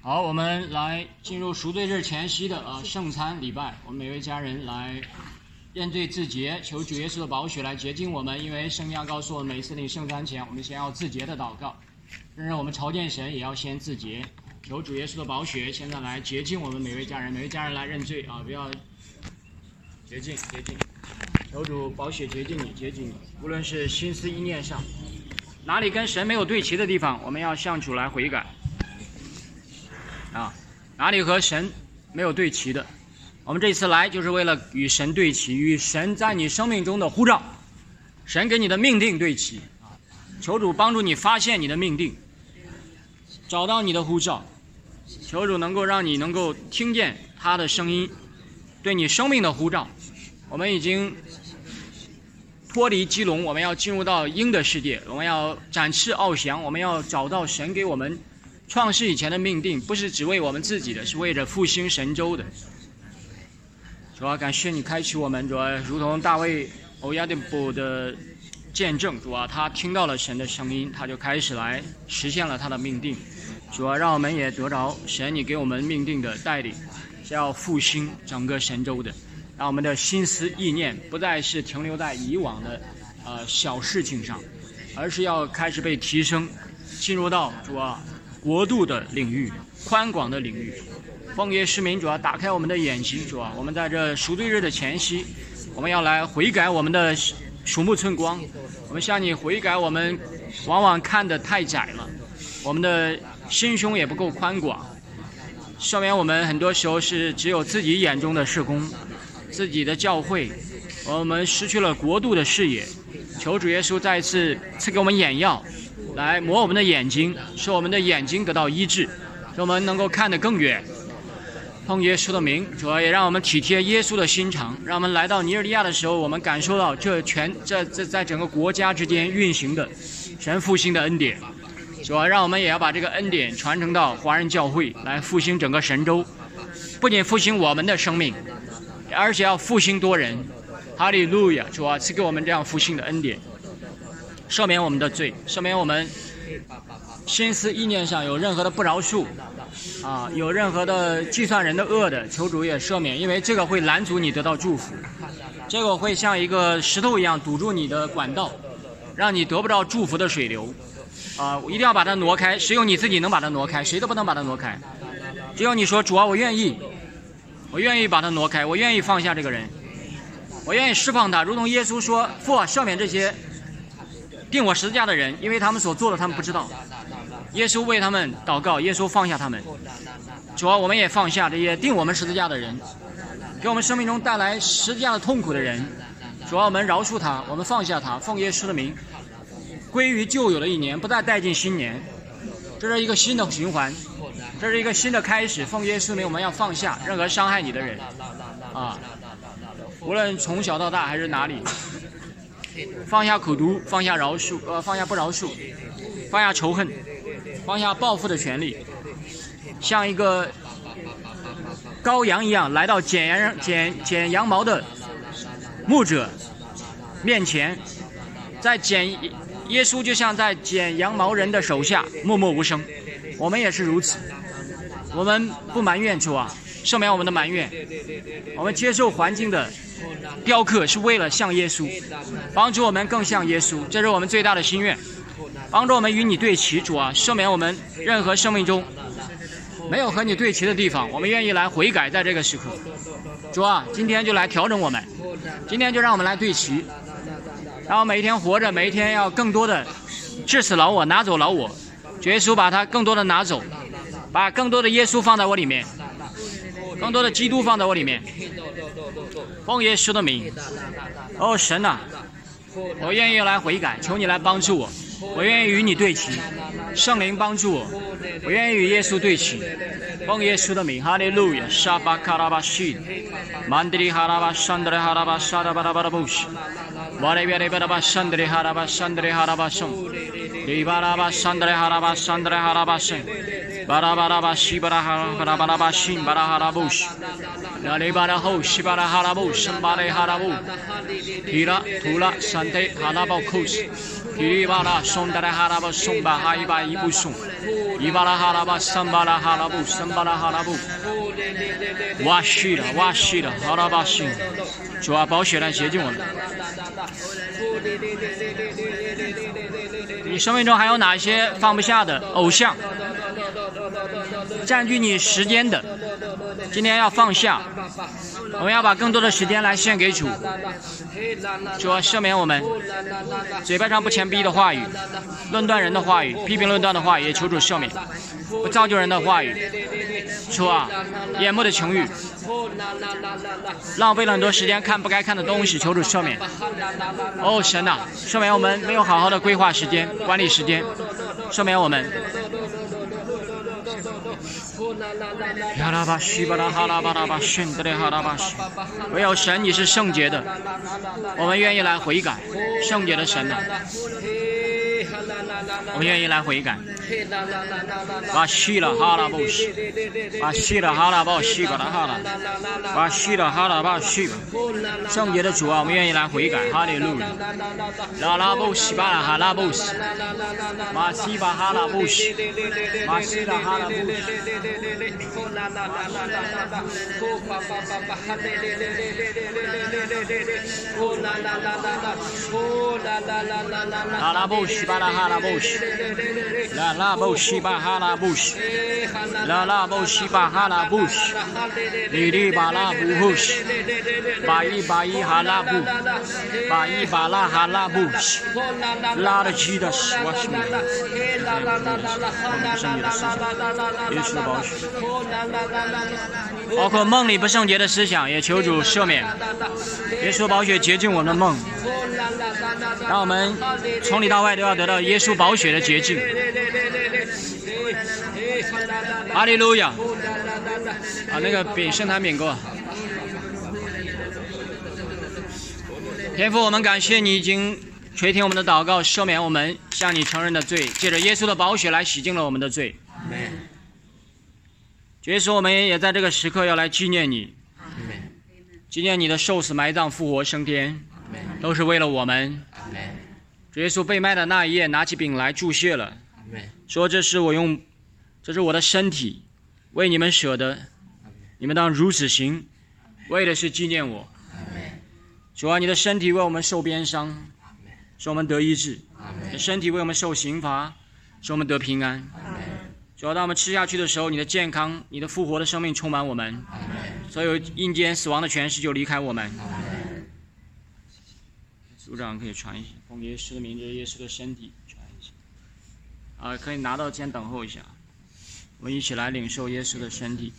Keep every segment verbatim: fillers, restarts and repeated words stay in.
好，我们来进入赎罪日前夕的呃圣餐礼拜，我们每位家人来认罪自洁，求主耶稣的宝血来洁净我们。因为圣经告诉我们，每次领圣餐前，我们先要自洁的祷告。仍然我们朝见神也要先自洁，求主耶稣的宝血现在来洁净我们每位家人，每位家人来认罪啊！不要洁净洁净，求主宝血洁净你，洁净你，无论是心思意念上，哪里跟神没有对齐的地方，我们要向主来悔改。啊，哪里和神没有对齐的，我们这次来就是为了与神对齐，与神在你生命中的呼召，神给你的命定对齐啊！求主帮助你发现你的命定，找到你的呼召，求主能够让你能够听见他的声音，对你生命的呼召。我们已经脱离基隆，我们要进入到鹰的世界，我们要展翅翱翔，我们要找到神给我们创世以前的命定，不是只为我们自己的，是为了复兴神州的。主啊，感谢你开启我们，主啊，如同大卫欧亚丁布的见证，主啊，他听到了神的声音，他就开始来实现了他的命定。主啊，让我们也得着神你给我们命定的带领，是要复兴整个神州的，让我们的心思意念不再是停留在以往的呃小事情上，而是要开始被提升，进入到主啊国度的领域，宽广的领域。奉耶稣名，主啊，打开我们的眼睛，主啊，我们在这赎罪日的前夕，我们要来悔改我们的鼠目寸光，我们向你悔改，我们往往看得太窄了，我们的心胸也不够宽广，说明我们很多时候是只有自己眼中的事工，自己的教会，我们失去了国度的视野。求主耶稣再一次赐给我们眼药，来磨我们的眼睛，使我们的眼睛得到医治，使我们能够看得更远。奉耶稣的名，主要也让我们体贴耶稣的心肠，让我们来到尼日利亚的时候，我们感受到这全这这在整个国家之间运行的神复兴的恩典。主要让我们也要把这个恩典传承到华人教会，来复兴整个神州，不仅复兴我们的生命，而且要复兴多人。哈利路亚！主啊，赐给我们这样复兴的恩典，赦免我们的罪，赦免我们心思意念上有任何的不饶恕啊，有任何的计算人的恶的，求主也赦免，因为这个会拦阻你得到祝福，这个会像一个石头一样堵住你的管道，让你得不到祝福的水流啊！一定要把它挪开，只有你自己能把它挪开，谁都不能把它挪开，只有你说主啊，我愿意，我愿意把它挪开，我愿意放下这个人，我愿意释放他，如同耶稣说，父啊，赦免这些钉我十字架的人，因为他们所做的他们不知道。耶稣为他们祷告，耶稣放下他们。主啊，我们也放下这些钉我们十字架的人，给我们生命中带来十字架的痛苦的人。主啊，我们饶恕他，我们放下他，奉耶稣的名，归于旧有的一年，不再带进新年。这是一个新的循环，这是一个新的开始。奉耶稣的名，我们要放下任何伤害你的人啊，无论从小到大还是哪里。放下苦毒，放下饶恕，呃，放下不饶恕，放下仇恨，放下报复的权利，像一个羔羊一样来到剪羊剪剪羊毛的牧者面前，在剪耶稣就像在剪羊毛人的手下默默无声。我们也是如此，我们不埋怨主啊，赦免我们的埋怨，我们接受环境的雕刻是为了像耶稣，帮助我们更像耶稣，这是我们最大的心愿。帮助我们与你对齐，主啊，赦免我们任何生命中没有和你对齐的地方，我们愿意来悔改，在这个时刻。主啊，今天就来调整我们，今天就让我们来对齐，让我每一天活着，每一天要更多的治死老我，拿走老我。主耶稣把它更多的拿走，把更多的耶稣放在我里面，更多的基督放在我里面。奉耶稣的名，哦神啊，我愿意来悔改，求你来帮助我，我愿意与你对齐，圣灵帮助我，我愿意与耶稣对齐。奉耶稣的名，哈利路亚！沙巴卡拉巴西，曼迪里哈拉巴山德里哈拉巴沙达巴拉巴拉布西，瓦雷比里巴拉巴山德里哈拉巴山德里哈拉巴圣，里巴拉巴山德里哈拉巴山德里哈拉巴圣，巴拉巴拉巴西巴拉哈拉巴拉巴西巴拉哈拉布西，拉里巴拉后西巴拉哈拉布圣巴雷哈拉布，提拉图拉山德哈拉巴库斯，提里巴拉松德里哈拉巴松巴哈伊巴伊布松。 伊巴拉哈拉巴桑巴拉哈拉布桑巴拉哈拉布，哇西了哇西了哈拉巴西，主啊，宝血来洁净我们。你生命中还有哪些放不下的偶像，占据你时间的？今天要放下，我们要把更多的时间来献给主。主啊，赦免我们嘴巴上不谦卑的话语，论断人的话语，批评论断的话语，也求主赦免。不造就人的话语，主啊，眼目的情欲，浪费了很多时间看不该看的东西，求主赦免。哦，神啊，赦免我们没有好好的规划时间、管理时间，赦免我们。哈拉巴西巴拉哈拉巴拉巴圣德勒哈拉巴西，唯有神你是圣洁的，我们愿意来悔改，圣洁的神啊，我们愿意来悔改。巴西了哈拉布西，巴西了哈拉巴西巴拉哈拉，巴西了哈拉巴西巴，圣洁的主啊，我们愿意来悔改，哈利路亚。拉拉布西巴拉哈拉布西，马西巴哈拉布西，马西拉哈拉布西。哈拉布西巴拉哈拉布西，拉拉布西巴哈拉布西，拉拉布西巴哈拉布西，里里巴拉布西，巴伊巴伊哈拉布，巴伊巴拉哈拉布西，拉的基的西瓦西米，圣洁的思想，耶稣的宝血，包括梦里不圣洁的思想，也求主赦免。耶稣宝血洁净我们的梦，让我们从里到外都要得到耶稣宝血的洁净。哈利路亚！啊，那个饼圣坛饼给我。天父，我们感谢你已经垂听我们的祷告，赦免我们向你承认的罪，借着耶稣的宝血来洗净了我们的罪。耶稣，我们也在这个时刻要来纪念你，纪念你的受死、埋葬、复活、升天，都是为了我们。主耶稣被卖的那一夜，拿起饼来祝谢了，说：“这是我用，这是我的身体，为你们舍的，你们当如此行，为的是纪念我。”主啊，你的身体为我们受鞭伤，使我们得医治；你的身体为我们受刑罚，使我们得平安。主啊，当我们吃下去的时候，你的健康、你的复活的生命充满我们，所有阴间死亡的权势就离开我们。组长可以传一下，奉耶稣的名，这是耶稣的身体，传一下。啊，可以拿到，先等候一下。我们一起来领受耶稣的身体。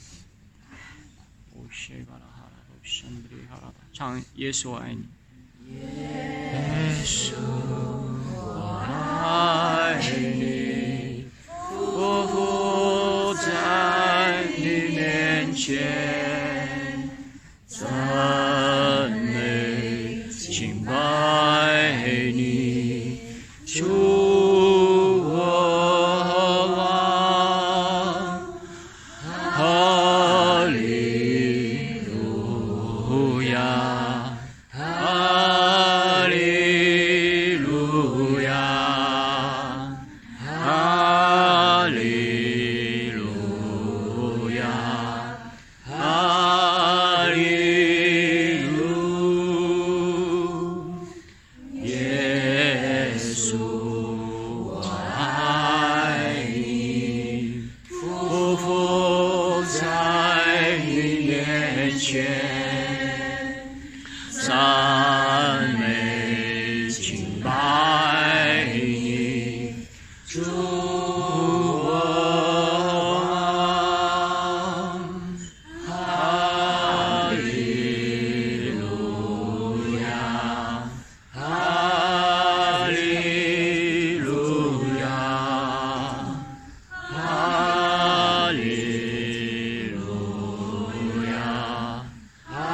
唱耶稣我爱你。耶稣我爱你，匍匐在你面前，赞美敬拜你，主我王，哈利路亚，哈利路亚，哈利路亚，哈利路，耶稣我爱你，匍匐在你面前，赞美敬拜你，主我王，哈利路亚，哈利路亚，哈利路亚，哈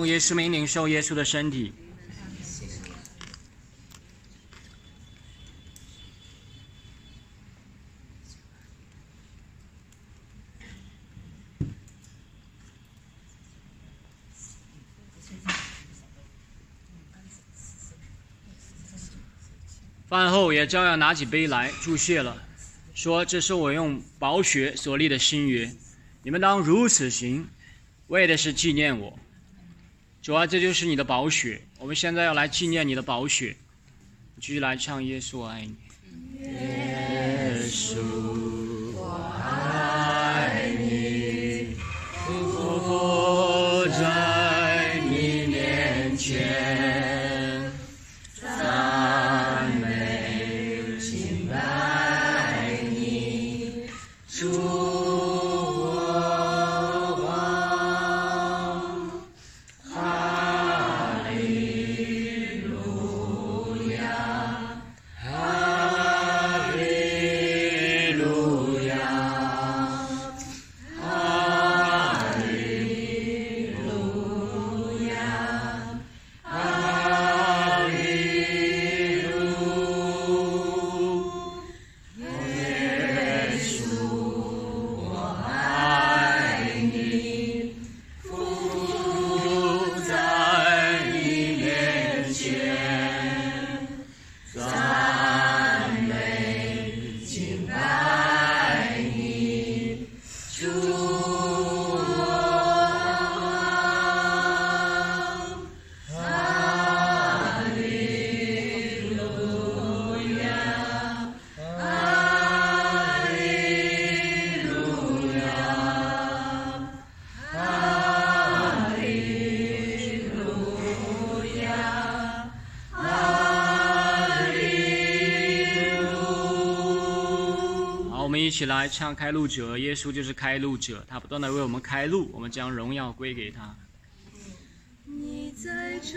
奉耶稣名领受耶稣的身体。饭后也照样拿起杯来祝谢了，说：“这是我用宝血所立的新约，你们当如此行，为的是纪念我。”主啊，这就是你的宝血，我们现在要来纪念你的宝血。继续来唱耶稣我爱你。耶稣我爱你，匍匐在你面前，赞美敬拜你，主我王，哈利路亚，哈利路亚，哈利路亚，哈利路耶稣我爱你，匍匐在你面前，赞美敬拜你，主我王，哈利路亚，哈利路亚，哈利路亚，哈利路。好，我们一起来唱开路者，耶稣就是开路者，他不断的为我们开路，我们将荣耀归给他。 你在这，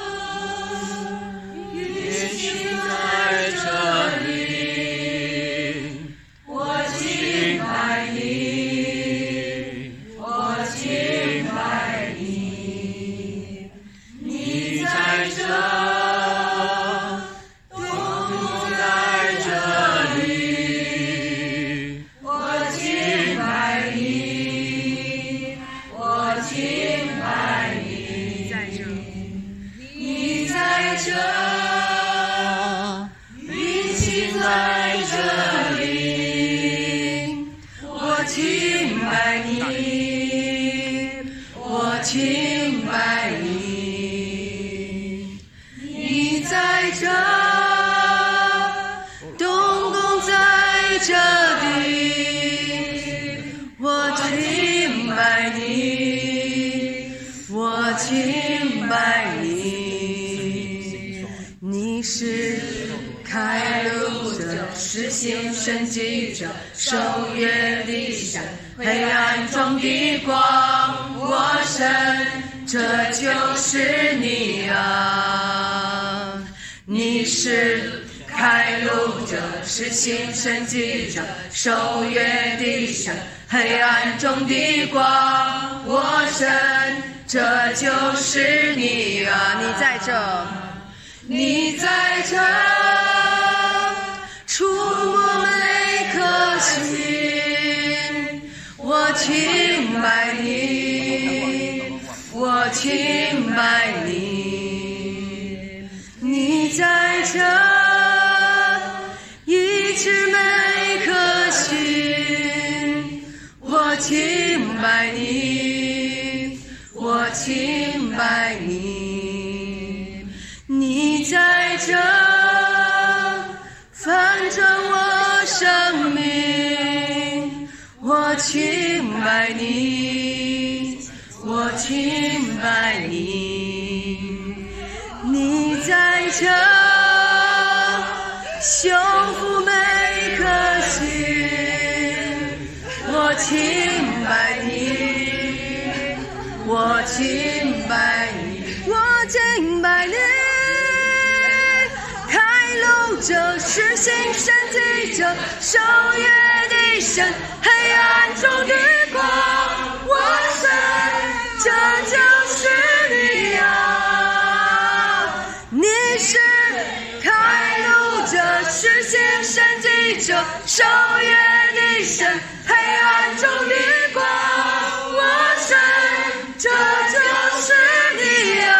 耶稣在这里， 我敬拜你，我敬拜你。你在这， 都在这里， 我敬拜你，我敬拜你。在这，你在这，你敬在这里，我敬拜你，我敬拜你。你在这，东宫在这里，我敬拜你，我敬拜你。你是开路者，实行神迹者，守约的神，黑暗中的光，我神，这就是你啊！你是开路者，实行神迹者，守约的神，黑暗中的光，我神，这就是你啊！你在这，你在这，触摸每颗心，我敬拜你，我敬拜你。你在这，医治每颗心，我敬拜你，我敬拜你。你在这，翻转我生命，我敬拜你，我敬拜你。你在这，修复每颗心，我敬拜你，我敬拜你，我敬拜你。开路者，实行神迹者，守约的神，黑暗中的光，我神，这就是你。 是开路者，实现神迹者，守约的神，黑暗中的光，我神，这就是你啊！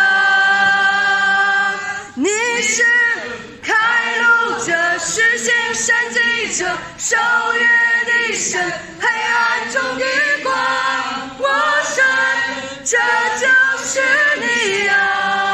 你是开路者，实现神迹者，守约的神，黑暗中的光，我神，这就是你啊！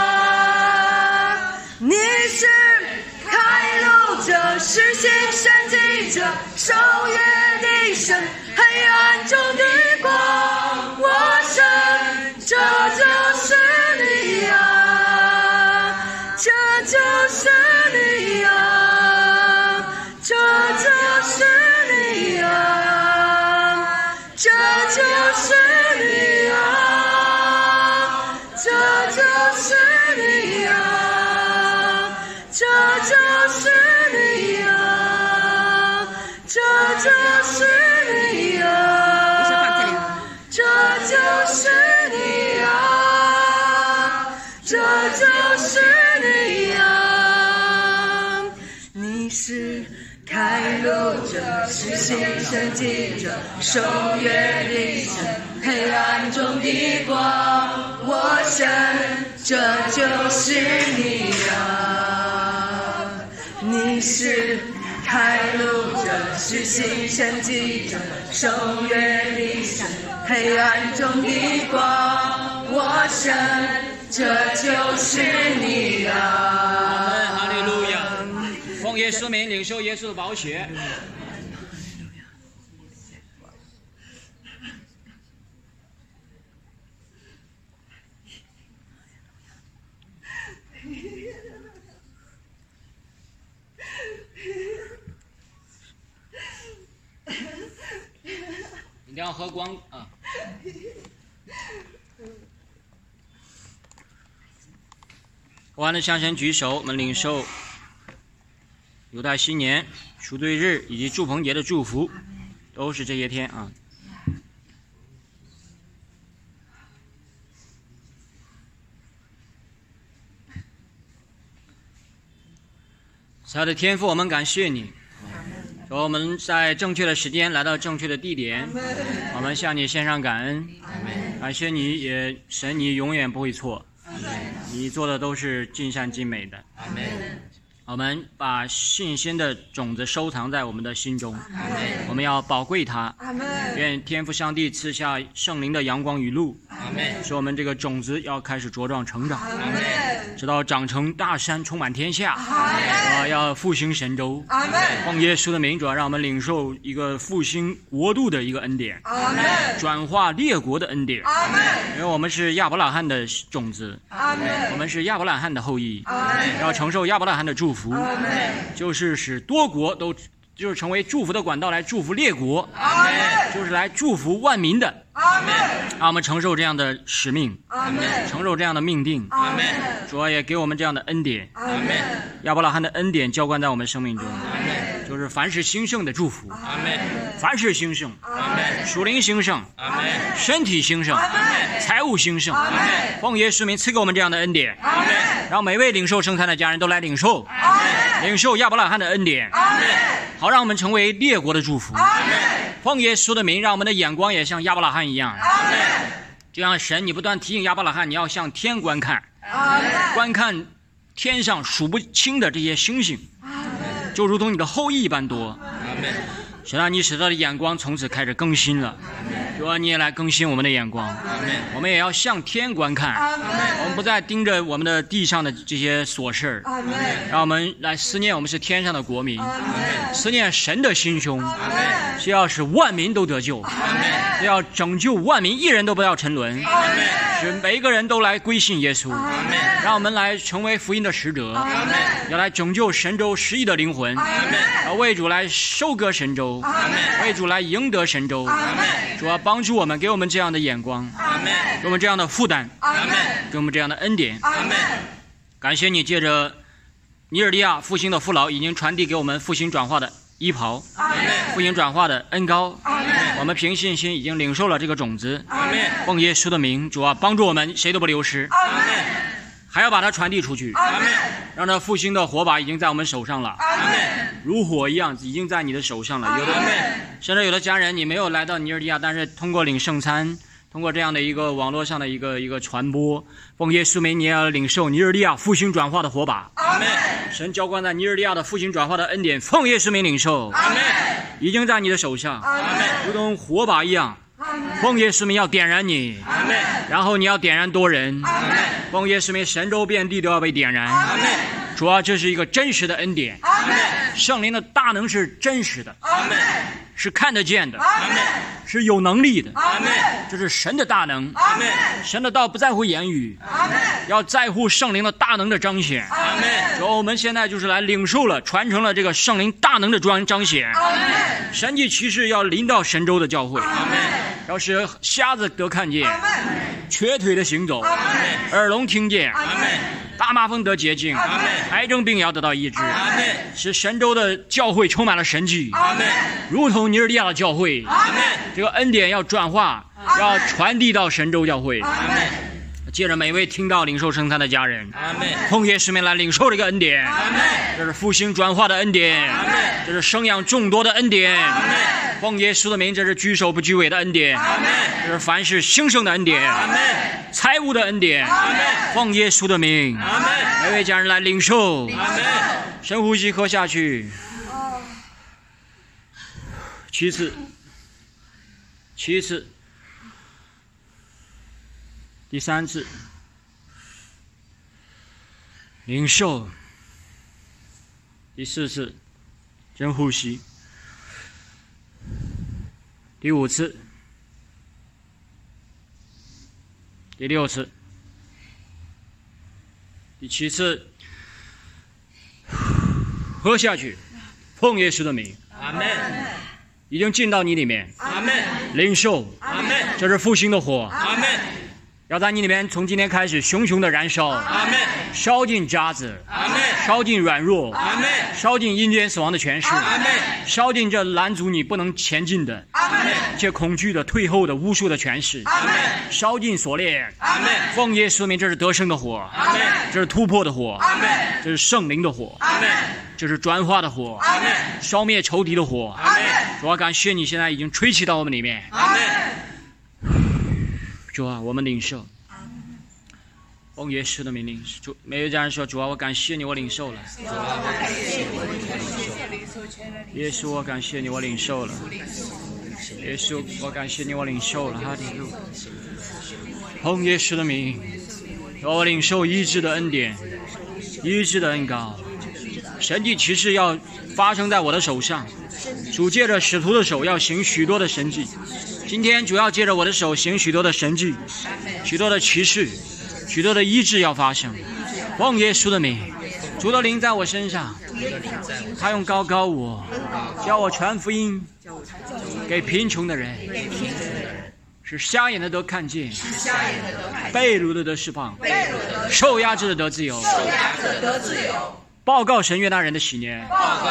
你是开路者，实现神迹者，守约的神，黑暗中的光，我神，这就是你啊！这就是你啊！这就是你啊！这就是你啊！这就是你啊！这就是你啊！这就是你啊！这就是你啊！这就是你啊！你是开路者，实现神迹者，守约的神，黑暗中的光，我神，这就是你啊！你是开路者，实现神迹者，守约的神，黑暗中的光，我神，这就是你啊！ 哈利路亚！奉耶稣名领受耶稣的宝血。一定要喝光啊！完了，向前举手，我们领受犹太新年、赎罪日以及祝棚节的祝福，都是这些天啊。亲爱的天父，我们感谢你，说我们在正确的时间来到正确的地点，我们向你献上感恩，感谢你也神，你永远不会错，你做的都是尽善尽美的。我们把信心的种子收藏在我们的心中，我们要宝贵它。愿天父上帝赐下圣灵的阳光与露，使我们这个种子要开始茁壮成长，直到长成大山，充满天下。啊，要复兴神州。奉耶稣的名，主要让我们领受一个复兴国度的一个恩典，转化列国的恩典。因为我们是亚伯拉罕的种子，我们是亚伯拉罕的后裔，要承受亚伯拉罕的祝福。福就是使多国都就是成为祝福的管道，来祝福列国，就是来祝福万民的。让我们承受这样的使命，承受这样的命定。主要也给我们这样的恩典，亚伯拉罕的恩典浇灌在我们生命中，就是凡是兴盛的祝福，凡是兴盛，属灵兴盛，身体兴盛，财务兴盛。奉耶稣名赐给我们这样的恩典，让每位领受圣餐的家人都来领受，领受亚伯拉罕的恩典，好让我们成为列国的祝福。奉耶稣的名，让我们的眼光也像亚伯拉罕一样，就像神你不断提醒亚伯拉罕，你要向天观看，观看天上数不清的这些星星，就如同你的后裔一般多。神啊，你使他的眼光从此开始更新了，主啊，你也来更新我们的眼光，我们也要向天观看，我们不再盯着我们的地上的这些琐事，让我们来思念我们是天上的国民，思念神的心胸，是要使万民都得救，是要拯救万民，一人都不要沉沦，使每一个人都来归信耶稣，让我们来成为福音的使者，要来拯救神州失意的灵魂，要为主来收割神州，为主来赢得神州。主要帮助我们，给我们这样的眼光，给我们这样的负担，给我们这样的恩典。感谢你借着尼尔利亚复兴的父老已经传递给我们复兴转化的衣袍，复兴转化的恩膏，我们凭信心已经领受了这个种子。奉耶稣的名，主啊，帮助我们谁都不流失。 还要把它传递出去。 阿门。 让这复兴的火把已经在我们手上了。 阿门。 如火一样，已经在你的手上了。有的，甚至有的家人，你没有来到尼日利亚，但是通过领圣餐，通过这样的一个网络上的一个一个传播，奉耶稣名，你也要领受尼日利亚复兴转化的火把。 阿门。 神浇灌在尼日利亚的复兴转化的恩典，奉耶稣名领受。 阿门。 已经在你的手上。 阿门。 如同火把一样。奉耶稣名要点燃你。 阿门。 然后你要点燃多人。 阿门。 奉耶稣名，神州遍地都要被点燃。 阿门。 主要这是一个真实的恩典。 阿门。 圣灵的大能是真实的。 阿门。 是看得见的。 阿门。 是有能力的。 阿门。 这是神的大能。 阿门。 神的道不在乎言语。 阿门。 要在乎圣灵的大能的彰显。 阿门。 所以我们现在就是来领受了、传承了这个圣灵大能的彰彰显。 阿门。 神迹奇事要临到神州的教会。 阿门。 要使瞎子得看见。 阿门。 瘸腿的行走。 阿门。 耳聋听见。 阿门。 大麻风得洁净。 阿门。 癌症病也要得到医治。 阿门。 使神州的教会充满了神迹。 阿门。 如同尼日利亚的教会。 阿门。 这个恩典要转化，要传递到神州教会。 阿门。 借着每位听到领受圣餐的家人， 阿门。 奉耶稣名来领受这个恩典。 阿门。 这是复兴转化的恩典。 阿门。 这是生养众多的恩典。 阿门。 奉耶稣的名，这是居首不居尾的恩典。 阿门。 这是凡事兴盛的恩典。 阿门。 财务的恩典。 阿门。 奉耶稣的名， 阿门。 每位家人来领受。 阿门。 深呼吸，喝下去。其次，其次，第三次，领受。第四次，深呼吸。第五次，第六次，第七次，喝下去。奉耶稣的名， 阿门。 已经进到你里面。 阿门。 领受。 阿门。 这是复兴的火。 阿门。 要在你里面从今天开始熊熊的燃烧。 阿门。 烧尽渣子。 阿门。 烧尽软弱。 阿门。 烧尽阴间死亡的权势。 阿门。 烧尽这拦阻你不能前进的。 阿门。 这恐惧的、退后的、巫术的权势。 阿门。 烧尽锁链。 阿门。 奉耶稣名，这是得胜的火。 阿门。 这是突破的火。 阿门。 这是圣灵的火。 阿门。 这是转化的火。 阿门。 烧灭仇敌的火。 阿门。 主啊，感谢你现在已经吹气到我们里面。 阿门。 主啊，我们领受。奉耶稣的名领主，每位家人说：主啊，我感谢你，我领受了。耶稣，我感谢你，我领受了。耶稣，我感谢你，我领受了。哈利路亚。奉耶稣的名，我领受医治的恩典，医治的恩膏，神迹奇事要发生在我的手上。主借着使徒的手要行许多的神迹，今天主要借着我的手行许多的神迹，许多的奇事，许多的医治要发生。奉耶稣的名，主的灵在我身上，他用膏膏我，叫我传福音给贫穷的人，使瞎眼的得看见，被掳的得释放，受压制的得自由，报告神悦纳人的喜年，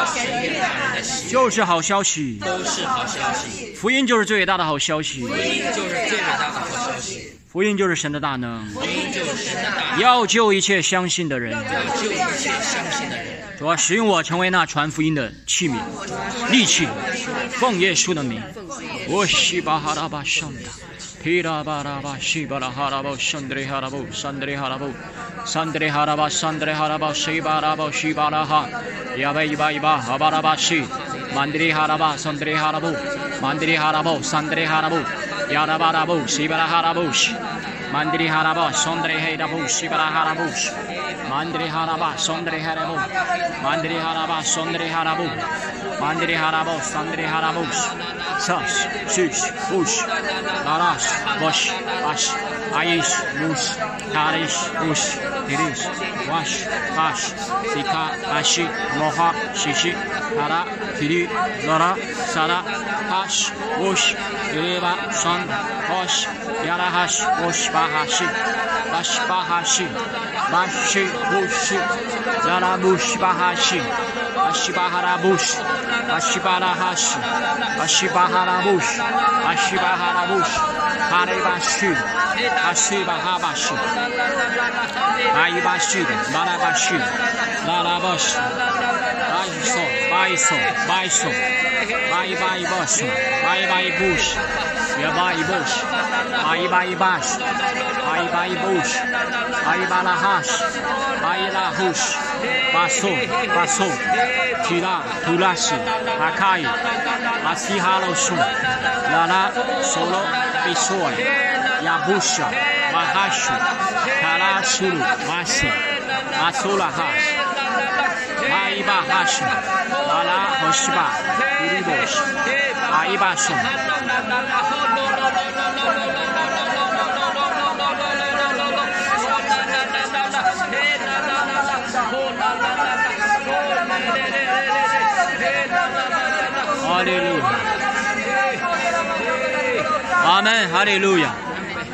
就是好消息， 都是好消息。 福音就是最伟大的好消息， 福音就是最伟大的好消息。 福音就是神的大能， 福音就是神的大能， 要救一切相信的人， 要救一切相信的人。 主啊，使用我成为那传福音的器皿、利器，奉耶稣的名。我西巴哈拉巴圣达，皮拉巴拉巴西巴拉哈拉巴圣德里哈拉布，圣德里哈拉布，圣德里哈拉巴，圣德里哈拉巴西巴拉巴西巴拉哈，亚巴伊巴伊巴哈巴拉巴西，曼德里哈拉巴，圣德里哈拉布，曼德里哈拉布，圣德里哈拉布。亚拉巴拉布西巴拉哈拉布西，曼德里哈拉巴松德里黑拉布西巴拉哈拉布西，曼德里哈拉巴松德里哈拉布，曼德里哈拉巴松德里哈拉布，曼德里哈拉布松德里哈拉布西，萨斯西西布西，拉拉西布西阿西阿伊西布西，卡里西布西迪里西瓦西卡西西卡阿西摩哈西西卡拉迪里拉拉萨拉卡西布西迪里巴松。Hosh, Yalahash, Hosh Bahashi, Bash Bahashi, 巴西布西，拉拉布西巴哈西，巴西巴哈拉布西，巴西巴拉哈西，巴西巴哈拉布西，巴西巴哈拉布西，哈雷巴西，巴西巴哈巴西，巴伊巴西的，巴拉巴西，拉拉巴西，巴伊索，巴伊索，巴伊索，巴伊巴伊巴西，巴伊巴伊布西，也巴伊布西，巴伊巴伊巴西，巴伊巴伊布西，巴伊巴拉哈西，巴伊拉胡西，巴索，巴索，提拉，图拉西，哈卡伊，巴西哈罗苏，拉拉，索罗，比索伊，亚布西，马哈西，卡拉苏鲁，马西，马苏拉哈西。阿伊巴哈什，拉拉和西巴，布里波什，阿伊巴什。哈利路亚，阿门，哈利路亚。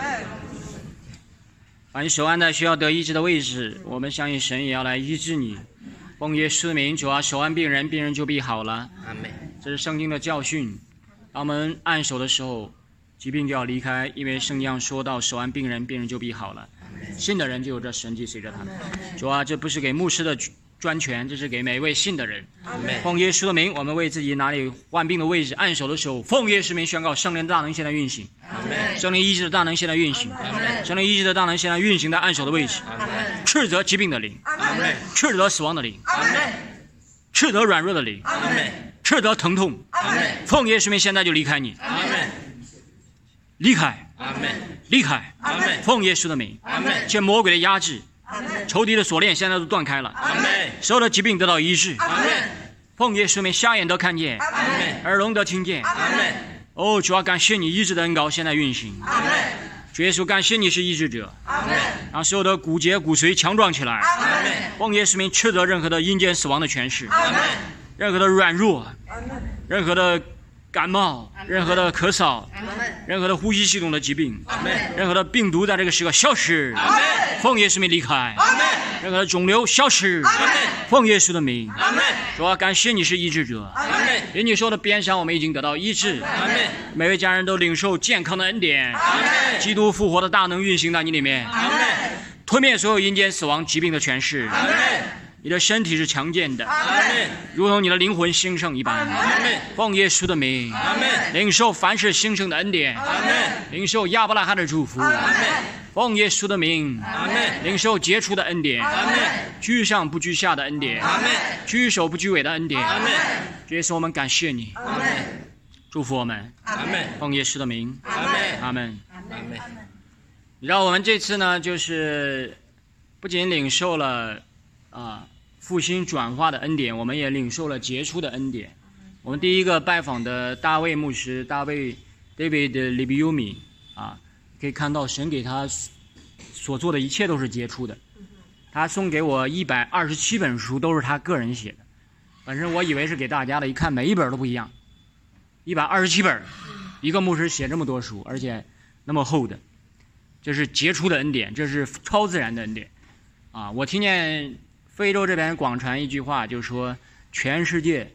把你手按在需要得医治的位置，我们相信神也要来医治你。奉耶稣的名，主啊，手按病人，病人就必好了。阿们。这是圣经的教训。当我们按手的时候，疾病就要离开，因为圣经上说到，手按病人，病人就必好了。信的人就有这神迹随着他们。主啊，这不是给牧师的专权，这是给每一位信的人。奉耶稣的名，我们为自己哪里患病的位置按手的时候，奉耶稣名宣告圣灵的大能现在运行。圣灵医治的大能现在运行，圣灵医治的大能现在运行在按手的位置，斥责疾病的灵，斥责死亡的灵，斥责软弱的灵，斥责疼痛，奉耶稣名现在就离开你，离开，离开，奉耶稣的名，见魔鬼的压制，仇敌的锁链现在都断开了，所有的疾病得到医治，奉耶稣名，瞎眼得看见，耳聋得听见。哦，主啊，感谢你医治的恩膏现在运行。主耶稣，感谢你是医治者，让所有的骨节骨髓强壮起来。奉耶稣名，斥责任何的阴间死亡的权势，任何的软弱，任何的感冒，任何的咳嗽，任何的呼吸系统的疾病，任何的病毒在这个时刻消失。奉耶稣名离开。任何的肿瘤消失。奉耶稣的名。主啊，感谢你是医治者。因你说的鞭伤我们已经得到医治。每位家人都领受健康的恩典。基督复活的大能运行在你里面，吞灭所有阴间死亡疾病的权势。你的身体是强健的，如同你的灵魂兴盛一般。奉耶稣的名，领受凡事兴盛的恩典，领受亚伯拉罕的祝福。奉耶稣的名，领受杰出的恩典，居上不居下的恩典，居首不居尾的恩典。主耶稣，我们感谢你，祝福我们。奉耶稣的名，阿们。你知道我们这次呢，就是不仅领受了啊复兴转化的恩典，我们也领受了杰出的恩典。我们第一个拜访的大卫牧师，大卫 David Libiumi 啊，可以看到神给他所做的一切都是杰出的。他送给我一百二十七本书，都是他个人写的。本身我以为是给大家的，一看每一本都不一样，一百二十七本，一个牧师写这么多书，而且那么厚的，这是杰出的恩典，这是超自然的恩典啊！我听见非洲这边广传一句话，就是说全世界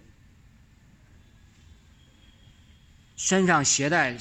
身上携带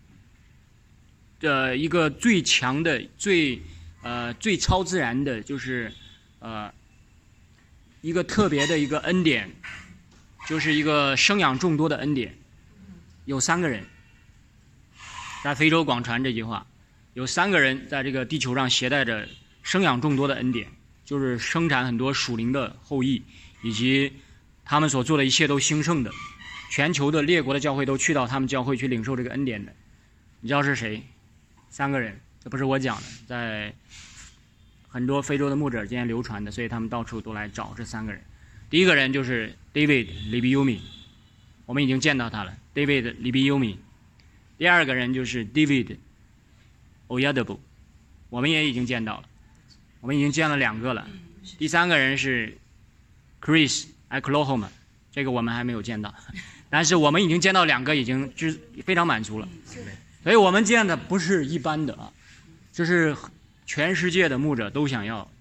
的一个最强的、最呃最超自然的，就是呃一个特别的一个恩典，就是一个生养众多的恩典。有三个人在非洲广传这句话，有三个人在这个地球上携带着生养众多的恩典，就是生产很多属灵的后裔，以及他们所做的一切都兴盛的，全球的列国的教会都去到他们教会去领受这个恩典的。你知道是谁？三个人，这不是我讲的，在很多非洲的牧者间流传的，所以他们到处都来找这三个人。第一个人就是 David Libiumi， 我们已经见到他了 ，David Libiumi。第二个人就是 David Oyedepo， 我们也已经见到了，我们已经见了两个了。第三个人是 Chris Oklahoma， 这个我们还没有见到，但是我们已经见到两个，已经就是非常满足了。所以我们见的不是一般的啊，这是全世界的牧者都想要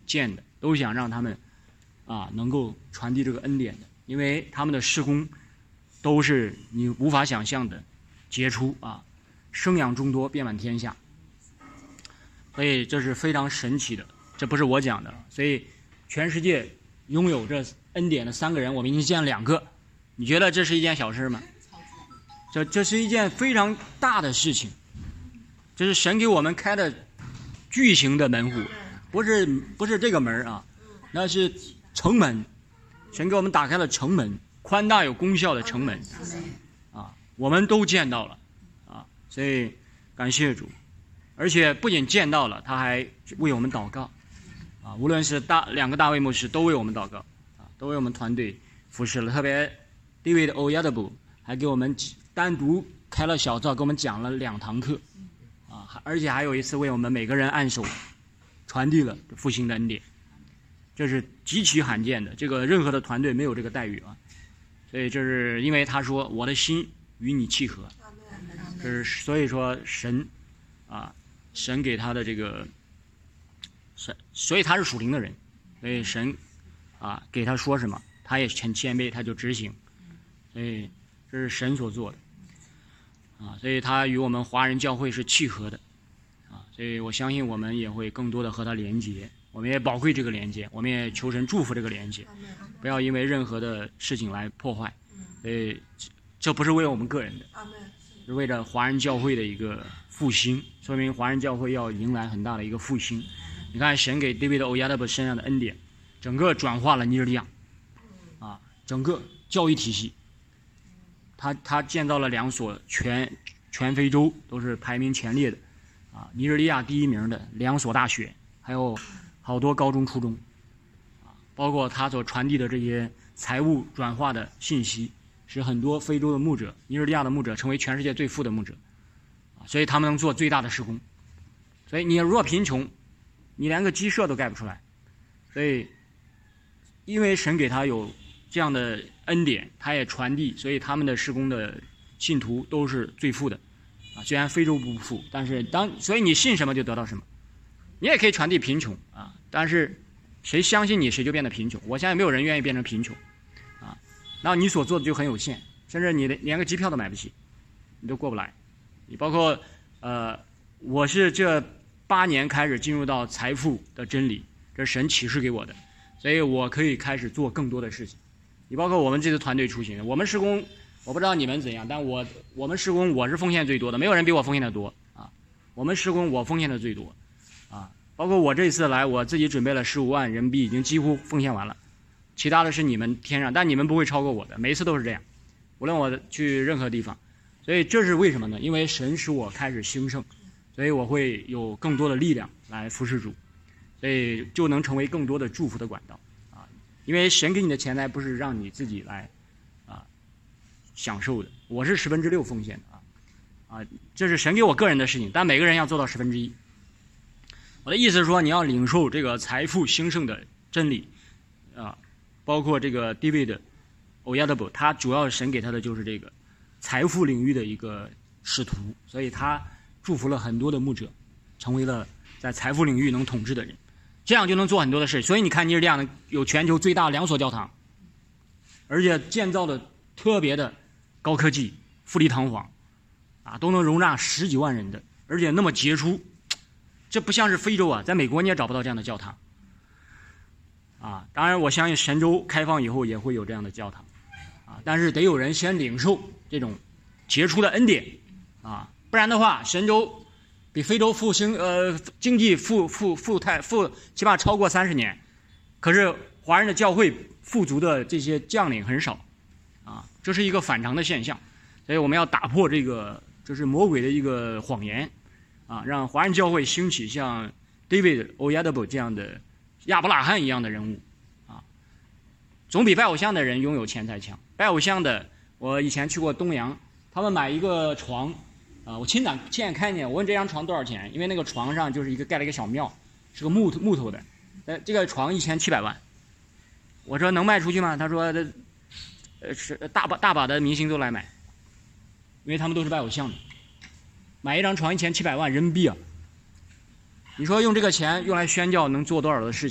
见的，都想让他们啊能够传递这个恩典的，因为他们的事工都是你无法想象的杰出啊，生养众多，遍满天下。所以这是非常神奇的，这不是我讲的。所以全世界拥有这恩典的三个人，我们已经见了两个。你觉得这是一件小事吗？这这是一件非常大的事情，这是神给我们开的巨型的门户，不是不是这个门啊，那是城门，神给我们打开了城门，宽大有功效的城门啊，我们都见到了啊，所以感谢主，而且不仅见到了，他还为我们祷告啊，无论是大两个大卫牧师都为我们祷告啊，都为我们团队服侍了，特别 David Oyedepo 还给我们单独开了小灶，给我们讲了两堂课啊，而且还有一次为我们每个人按手传递了复兴的恩典，这是极其罕见的，这个任何的团队没有这个待遇啊，所以这是因为他说我的心与你契合，这是所以说神啊，神给他的这个神，所以他是属灵的人，所以神啊给他说什么，他也很谦卑，他就执行，所以这是神所做的啊，所以他与我们华人教会是契合的啊，所以我相信我们也会更多的和他连接，我们也宝贵这个连接，我们也求神祝福这个连接，不要因为任何的事情来破坏，所以这不是为了我们个人的，是为了华人教会的一个复兴，说明华人教会要迎来很大的一个复兴。你看神给 David Oyedepo 身上的恩典，整个转化了尼日利亚啊，整个教育体系，他他建造了两所全全非洲都是排名前列的啊，尼日利亚第一名的两所大学，还有好多高中初中啊，包括他所传递的这些财务转化的信息，使很多非洲的牧者、尼日利亚的牧者成为全世界最富的牧者啊，所以他们能做最大的事工。所以你若贫穷，你连个鸡舍都盖不出来。所以因为神给他有这样的恩典，他也传递，所以他们的事工的信徒都是最富的啊。虽然非洲不富，但是当所以你信什么就得到什么。你也可以传递贫穷啊，但是谁相信你，谁就变得贫穷。我相信没有人愿意变成贫穷啊，那你所做的就很有限，甚至你连个机票都买不起，你都过不来。你包括呃，我是这八年开始进入到财富的真理，这是神启示给我的，所以我可以开始做更多的事情。你包括我们这次团队出行，我们施工，我不知道你们怎样，但我我们施工我是奉献最多的，没有人比我奉献的多啊。我们施工我奉献的最多啊，包括我这次来，我自己准备了十五万人民币，已经几乎奉献完了，其他的是你们添上，但你们不会超过我的，每一次都是这样，无论我去任何地方。所以这是为什么呢？因为神使我开始兴盛，所以我会有更多的力量来服侍主，所以就能成为更多的祝福的管道啊。因为神给你的钱财不是让你自己来啊享受的，我是十分之六奉献的啊啊，这是神给我个人的事情，但每个人要做到十分之一。我的意思是说，你要领受这个财富兴盛的真理啊，包括这个 David Oyedepo， 他主要神给他的就是这个财富领域的一个使徒，所以他祝福了很多的牧者，成为了在财富领域能统治的人，这样就能做很多的事。所以你看尼日利亚有全球最大两所教堂，而且建造的特别的高科技，富丽堂皇啊，都能容纳十几万人的，而且那么杰出，这不像是非洲啊，在美国你也找不到这样的教堂啊。当然我相信神州开放以后也会有这样的教堂啊，但是得有人先领受这种杰出的恩典啊，不然的话，神州比非洲复兴呃经济富富富太富起码超过三十年，可是华人的教会富足的这些将领很少啊，这是一个反常的现象，所以我们要打破这个这是魔鬼的一个谎言啊，让华人教会兴起像 David Oyedepo 这样的亚伯拉罕一样的人物啊，总比拜偶像的人拥有钱财强。拜偶像的，我以前去过东阳，他们买一个床啊，我亲眼亲眼看见，我问这张床多少钱，因为那个床上就是一个盖了一个小庙，是个木头木头的，呃，这个床一千七百万，我说能卖出去吗？他说，呃，是大把大把的明星都来买，因为他们都是拜偶像的，买一张床一千七百万人民币啊！你说用这个钱用来宣教能做多少的事情？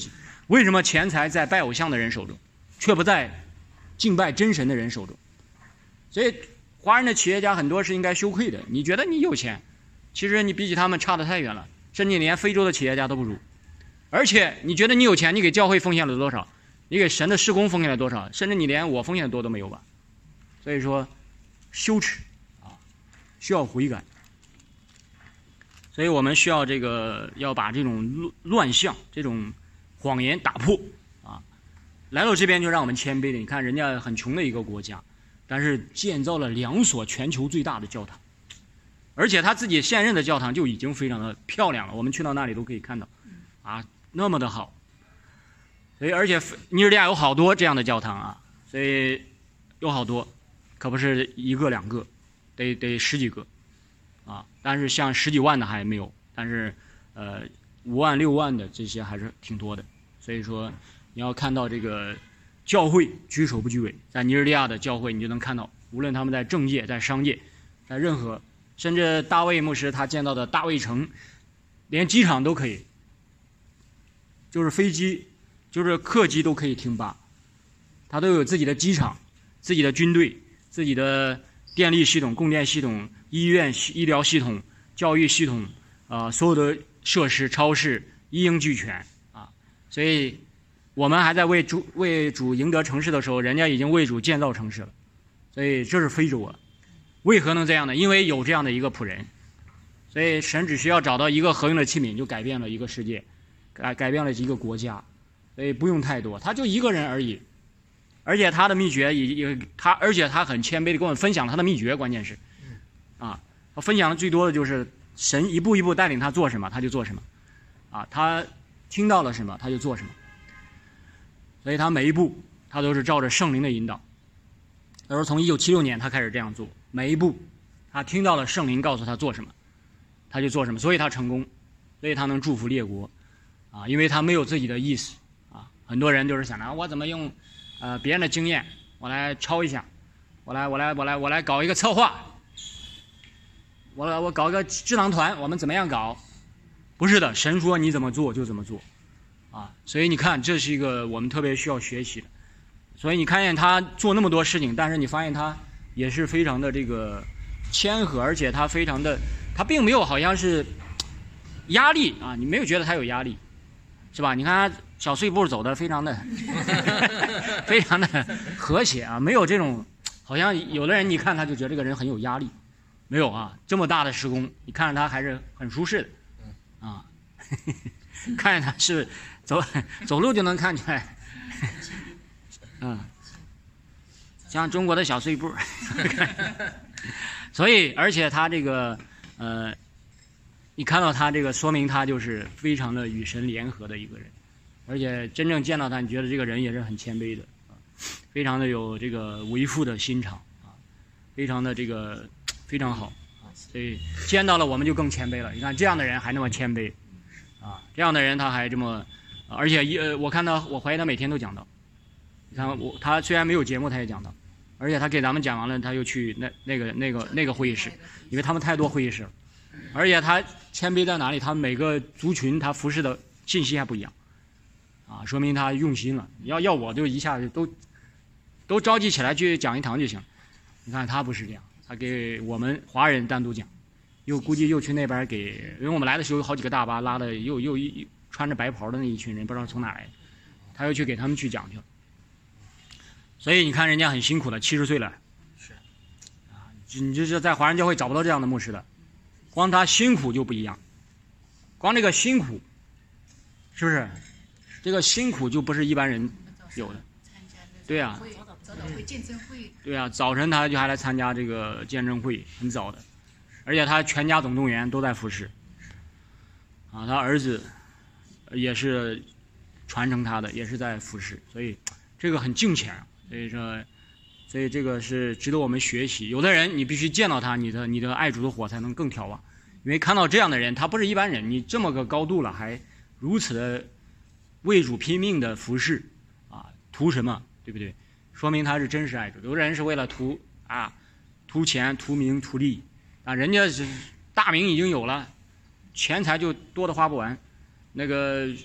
为什么钱财在拜偶像的人手中，却不在敬拜真神的人手中？所以华人的企业家很多是应该羞愧的。你觉得你有钱，其实你比起他们差得太远了，甚至连非洲的企业家都不如。而且你觉得你有钱，你给教会奉献了多少？你给神的事工奉献了多少？甚至你连我奉献的多都没有吧？所以说羞耻啊，需要悔改。所以我们需要这个要把这种乱象、这种谎言打破啊。来到这边就让我们谦卑的，你看人家很穷的一个国家，但是建造了两所全球最大的教堂，而且他自己现任的教堂就已经非常的漂亮了，我们去到那里都可以看到啊，那么的好。所以而且尼日利亚有好多这样的教堂啊，所以有好多，可不是一个两个，得得十几个啊。但是像十几万的还没有，但是呃五万六万的这些还是挺多的。所以说你要看到这个教会居首不居尾，在尼日利亚的教会你就能看到，无论他们在政界、在商界、在任何，甚至大卫牧师他建造的大卫城，连机场都可以，就是飞机。就是客机都可以停拔，它都有自己的机场、自己的军队、自己的电力系统、供电系统、医院、医疗系统、教育系统，啊、呃，所有的设施、超市一应俱全啊。所以，我们还在为主为主赢得城市的时候，人家已经为主建造城市了。所以这是非洲啊，为何能这样呢？因为有这样的一个仆人，所以神只需要找到一个合用的器皿，就改变了一个世界，改改变了一个国家。所以不用太多，他就一个人而已，而且他的秘诀也也他，而且他很谦卑的跟我们分享他的秘诀，关键是，啊，他分享的最多的就是神一步一步带领他做什么，他就做什么，啊，他听到了什么他就做什么，所以他每一步他都是照着圣灵的引导。他说从一九七六年他开始这样做，每一步他听到了圣灵告诉他做什么，他就做什么，所以他成功，所以他能祝福列国，啊，因为他没有自己的意思。很多人就是想着我怎么用，呃别人的经验，我来抄一下，我来我来我来我来搞一个策划，我我搞一个智囊团，我们怎么样搞？不是的，神说你怎么做就怎么做，啊，所以你看这是一个我们特别需要学习的。所以你看见他做那么多事情，但是你发现他也是非常的这个谦和，而且他非常的，他并没有好像是压力啊，你没有觉得他有压力，是吧？你看他小碎步走的非常的非常的和谐啊，没有这种好像有的人你看他就觉得这个人很有压力，没有啊，这么大的施工，你看着他还是很舒适的啊，看着他是走走路就能看出来，嗯，像中国的小碎步，所以而且他这个呃，你看到他这个，说明他就是非常的与神联合的一个人。而且真正见到他，你觉得这个人也是很谦卑的啊，非常的有这个为父的心肠啊，非常的这个非常好啊，所以见到了我们就更谦卑了。你看这样的人还那么谦卑啊，这样的人他还这么，而且一呃，我看到我怀疑他每天都讲到，你看我他虽然没有节目他也讲到，而且他给咱们讲完了，他又去那那个那个那个会议室，因为他们太多会议室了，而且他谦卑在哪里？他每个族群他服侍的信息还不一样。啊，说明他用心了。要要我就一下子都都召集起来去讲一堂就行。你看他不是这样，他给我们华人单独讲，又估计又去那边给，因为我们来的时候有好几个大巴拉的，又又一穿着白袍的那一群人，不知道从哪来的，他又去给他们去讲去了。所以你看人家很辛苦的，七十岁了，是啊，你就是在华人教会找不到这样的牧师的，光他辛苦就不一样，光这个辛苦，是不是？这个辛苦就不是一般人有的，对啊，对啊，早晨他就还来参加这个见证会，很早的，而且他全家总动员都在服侍，啊，他儿子也是传承他的，也是在服侍，所以这个很敬虔，所以说，所以这个是值得我们学习。有的人你必须见到他，你的你的爱主的火才能更眺望，因为看到这样的人，他不是一般人，你这么个高度了，还如此的为主拼命的服侍啊，图什么？对不对？说明他是真实爱主。有的人是为了图啊，图钱、图名、图利啊，人家是大名已经有了，钱财就多的花不完，那个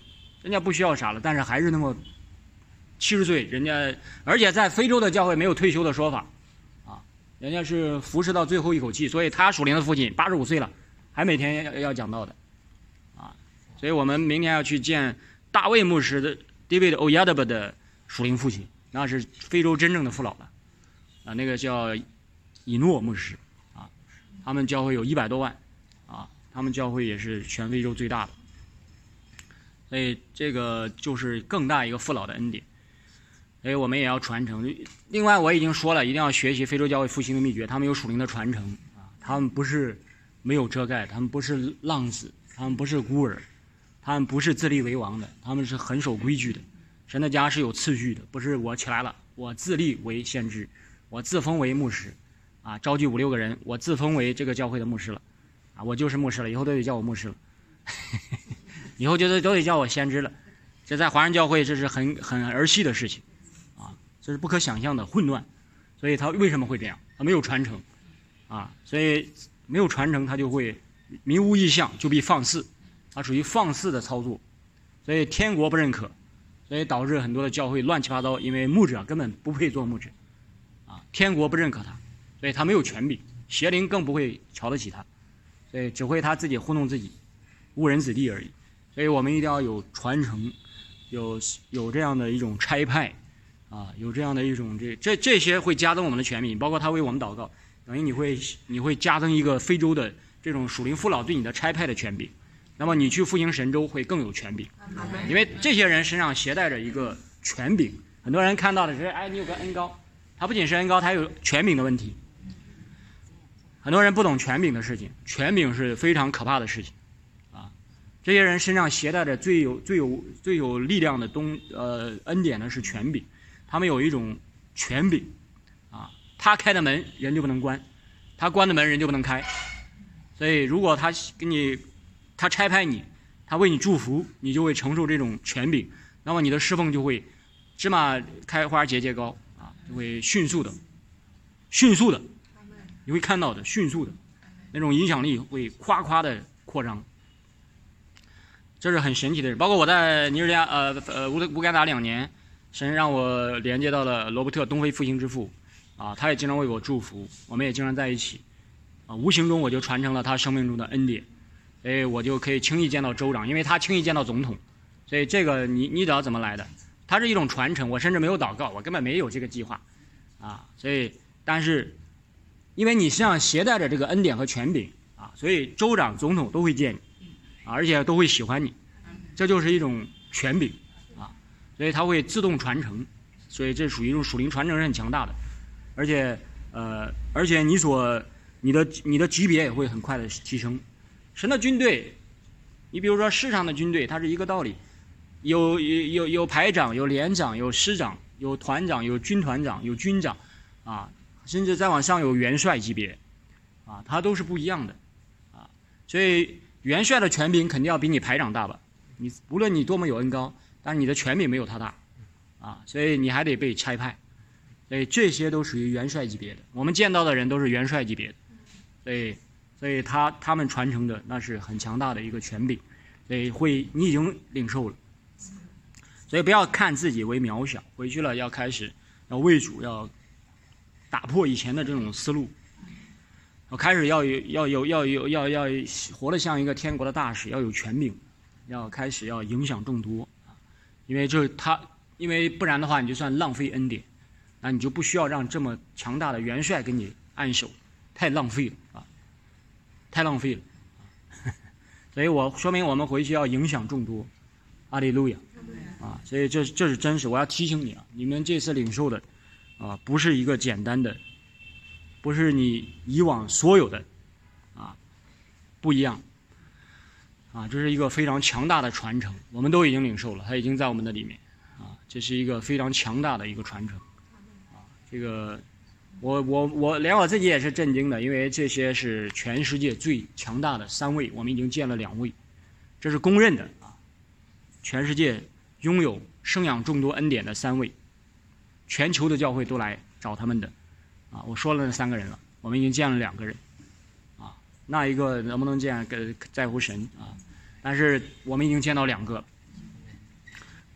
人家不需要啥了，但是还是那么七十岁，人家而且在非洲的教会没有退休的说法，啊，人家是服侍到最后一口气，所以他属灵的父亲八十五岁了，还每天要要讲道的，啊，所以我们明天要去见大卫牧师的 David Oyadaba 的属灵父亲，那是非洲真正的父老了，啊，那个叫以诺牧师，啊，他们教会有一百多万，啊，他们教会也是全非洲最大的。所以这个就是更大一个父老的恩典，所以我们也要传承。另外我已经说了，一定要学习非洲教会复兴的秘诀，他们有属灵的传承啊，他们不是没有遮盖，他们不是浪子，他们不是孤儿，他们不是自立为王的，他们是很守规矩的。神的家是有次序的，不是我起来了，我自立为先知，我自封为牧师，啊，召集五六个人，我自封为这个教会的牧师了，啊，我就是牧师了，以后都得叫我牧师了。以后就都都得叫我先知了，这在华人教会这是很很儿戏的事情，啊，这是不可想象的混乱，所以他为什么会这样？他没有传承，啊，所以没有传承，他就会民无异象，就必放肆，他属于放肆的操作，所以天国不认可，所以导致很多的教会乱七八糟，因为牧者根本不配做牧者，啊，天国不认可他，所以他没有权柄，邪灵更不会瞧得起他，所以只会他自己糊弄自己，误人子弟而已。所以我们一定要有传承，有有这样的一种差派，啊，有这样的一种这这这些会加增我们的权柄，包括他为我们祷告，等于你会你会加增一个非洲的这种属灵父老对你的差派的权柄，那么你去复兴神州会更有权柄，因为这些人身上携带着一个权柄。很多人看到的是，哎，你有个恩高，他不仅是恩高，他有权柄的问题。很多人不懂权柄的事情，权柄是非常可怕的事情。这些人身上携带着最有最有最有力量的东呃恩典呢是权柄，他们有一种权柄，啊，他开的门人就不能关，他关的门人就不能开，所以如果他给你他差派你，他为你祝福，你就会承受这种权柄，那么你的侍奉就会芝麻开花节节高啊，就会迅速的迅速的你会看到的迅速的那种影响力会夸夸的扩张。这是很神奇的事，包括我在尼日利亚，呃呃乌乌干达两年，神让我连接到了罗伯特东非复兴之父，啊，他也经常为我祝福，我们也经常在一起，啊，无形中我就传承了他生命中的恩典，所以我就可以轻易见到州长，因为他轻易见到总统，所以这个你你知道怎么来的？它是一种传承，我甚至没有祷告，我根本没有这个计划，啊，所以但是因为你身上携带着这个恩典和权柄，啊，所以州长、总统都会见你。而且都会喜欢你，这就是一种权柄啊，所以它会自动传承，所以这属于一种属灵传承是很强大的，而且呃，而且你所你的你的级别也会很快的提升。神的军队，你比如说世上的军队，它是一个道理，有有有有排长，有连长，有师长，有团长，有军团长，有军长，啊，甚至再往上有元帅级别，啊，它都是不一样的，啊，所以。元帅的权柄肯定要比你排长大吧？你无论你多么有恩高，但是你的权柄没有他大，啊，所以你还得被差派，所以这些都属于元帅级别的。我们见到的人都是元帅级别的，所以，所以他他们传承的那是很强大的一个权柄，所以会你已经领受了，所以不要看自己为渺小，回去了要开始要为主，要打破以前的这种思路。我开始要有要有要有要要活得像一个天国的大使，要有权柄，要开始要影响众多啊！因为这他，因为不然的话，你就算浪费恩典，那你就不需要让这么强大的元帅给你按手，太浪费了啊！太浪费了，所以我说明我们回去要影响众多，阿利路亚啊！所以这这是真实，我要提醒你啊，你们这次领受的啊，不是一个简单的。不是你以往所有的，啊，不一样，啊，这是一个非常强大的传承，我们都已经领受了，它已经在我们的里面，啊，这是一个非常强大的一个传承，啊，这个我我我连我自己也是震惊的，因为这些是全世界最强大的三位，我们已经见了两位，这是公认的啊，全世界拥有生养众多恩典的三位，全球的教会都来找他们的。啊，我说了那三个人了，我们已经见了两个人，啊，那一个能不能见，在乎神啊，但是我们已经见到两个了，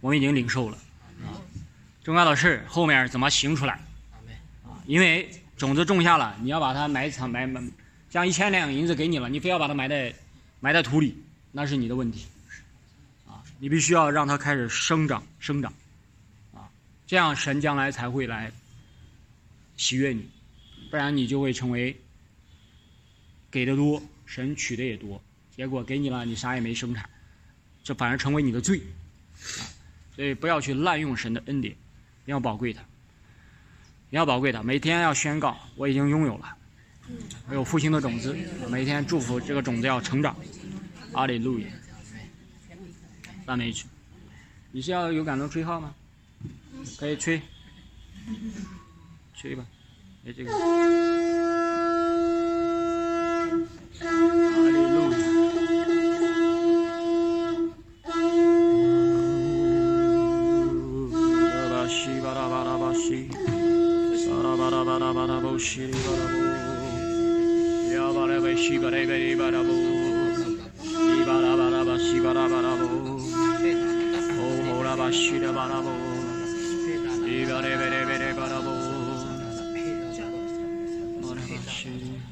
我们已经领受了啊。重要的是后面怎么行出来啊？因为种子种下了，你要把它埋藏埋埋，像一千两银子给你了，你非要把它埋在埋在土里，那是你的问题啊！你必须要让它开始生长生长啊，这样神将来才会来喜悦你，不然你就会成为给的多，神取的也多，结果给你了，你啥也没生产，这反而成为你的罪啊！所以不要去滥用神的恩典，你要宝贵它，你要宝贵它，每天要宣告我已经拥有了，我有复兴的种子，每天祝福这个种子要成长。哈利路亚，赞美主。你是要有感动吹号吗？可以吹，吹吧。哎，这个。哈利路亚。巴拉西巴拉巴拉巴西，巴拉巴拉巴拉巴拉布西里巴拉布，呀巴拉贝西巴拉贝里巴拉布。巴拉巴拉巴西巴拉巴拉布，哦吼拉巴西的巴拉布，伊巴勒贝勒贝勒巴拉布，巴拉巴西。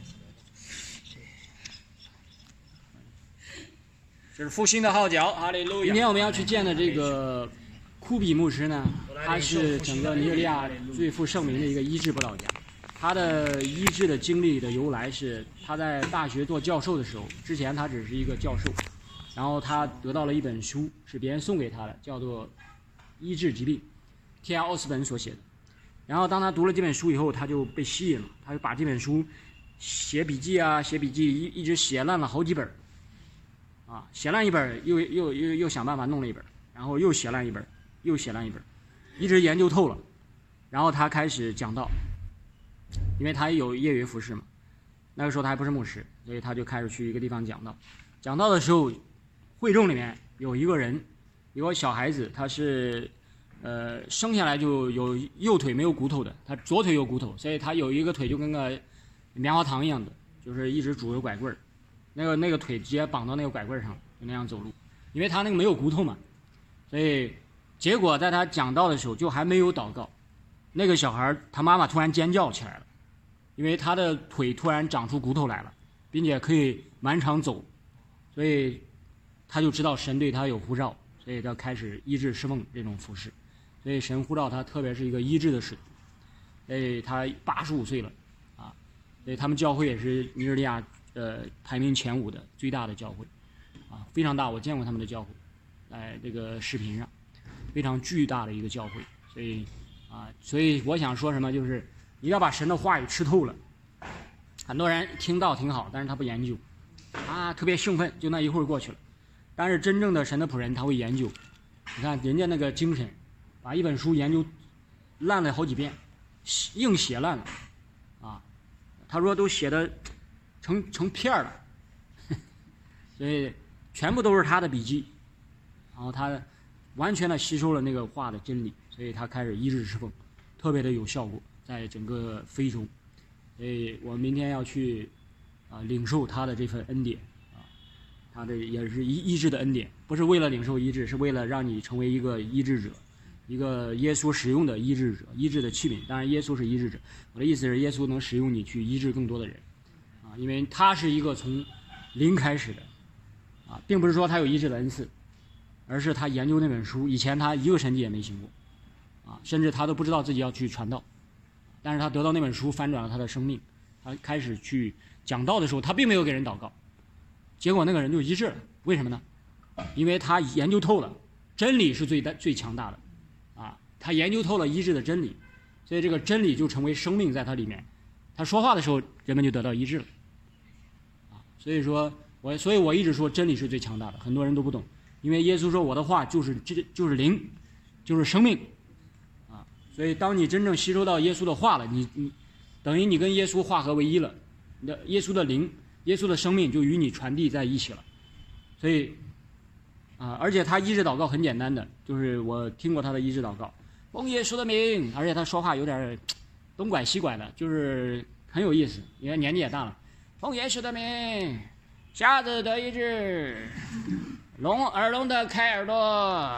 这是复兴的号角，哈利路亚。今天我们要去见的这个库比牧师呢，他是整个尼日利亚最负盛名的一个医治布道家。他的医治的经历的由来是他在大学做教授的时候，之前他只是一个教授，然后他得到了一本书，是别人送给他的，叫做《医治疾病》，T L 奥斯本所写的。然后当他读了这本书以后，他就被吸引了，他就把这本书写笔记啊，写笔记一一直写烂了好几本，啊，写烂一本又又又又想办法弄了一本，然后又写烂一本，又写烂一本，一直研究透了，然后他开始讲道。因为他也有业余服饰嘛，那个时候他还不是牧师，所以他就开始去一个地方讲道。讲道的时候，会众里面有一个人，有个小孩子，他是呃生下来就有右腿没有骨头的，他左腿有骨头，所以他有一个腿就跟个棉花糖一样的，就是一直拄着拐棍儿，那个那个腿直接绑到那个拐棍上，就那样走路。因为他那个没有骨头嘛，所以结果在他讲道的时候就还没有祷告，那个小孩他妈妈突然尖叫起来了。因为他的腿突然长出骨头来了，并且可以满场走，所以他就知道神对他有呼召，所以他开始医治侍奉这种服饰。所以神呼召他，特别是一个医治的使徒。所以他八十五岁了，啊，所以他们教会也是尼日利亚呃排名前五的最大的教会，啊，非常大，我见过他们的教会，在这个视频上，非常巨大的一个教会。所以啊，所以我想说什么就是。你要把神的话语吃透了，很多人听到挺好，但是他不研究，啊，特别兴奋，就那一会儿过去了。但是真正的神的仆人他会研究，你看人家那个精神，把一本书研究烂了好几遍，硬写烂了，啊，他说都写的成成片了，所以全部都是他的笔记，然后他完全的吸收了那个话的真理，所以他开始医治侍奉，特别的有效果。在整个非洲，所以我明天要去啊领受他的这份恩典啊，他的也是医医治的恩典，不是为了领受医治，是为了让你成为一个医治者，一个耶稣使用的医治者，医治的器皿。当然，耶稣是医治者，我的意思是耶稣能使用你去医治更多的人啊，因为他是一个从零开始的啊，并不是说他有医治的恩赐，而是他研究那本书，以前他一个神迹也没行过啊，甚至他都不知道自己要去传道。但是他得到那本书翻转了他的生命，他开始去讲道的时候，他并没有给人祷告，结果那个人就医治了。为什么呢？因为他研究透了，真理是最大最强大的，啊，他研究透了医治的真理，所以这个真理就成为生命在他里面。他说话的时候，人们就得到医治了，啊，所以说我所以我一直说真理是最强大的，很多人都不懂，因为耶稣说我的话就是这就是灵，就是生命。所以，当你真正吸收到耶稣的话了，你你等于你跟耶稣化合为一了，你的耶稣的灵、耶稣的生命就与你传递在一起了。所以，啊，而且他医治祷告很简单的，就是我听过他的医治祷告，奉耶稣的名，而且他说话有点东拐西拐的，就是很有意思，因为年纪也大了。奉耶稣的名，瞎子得医治，聋耳聋的开耳朵，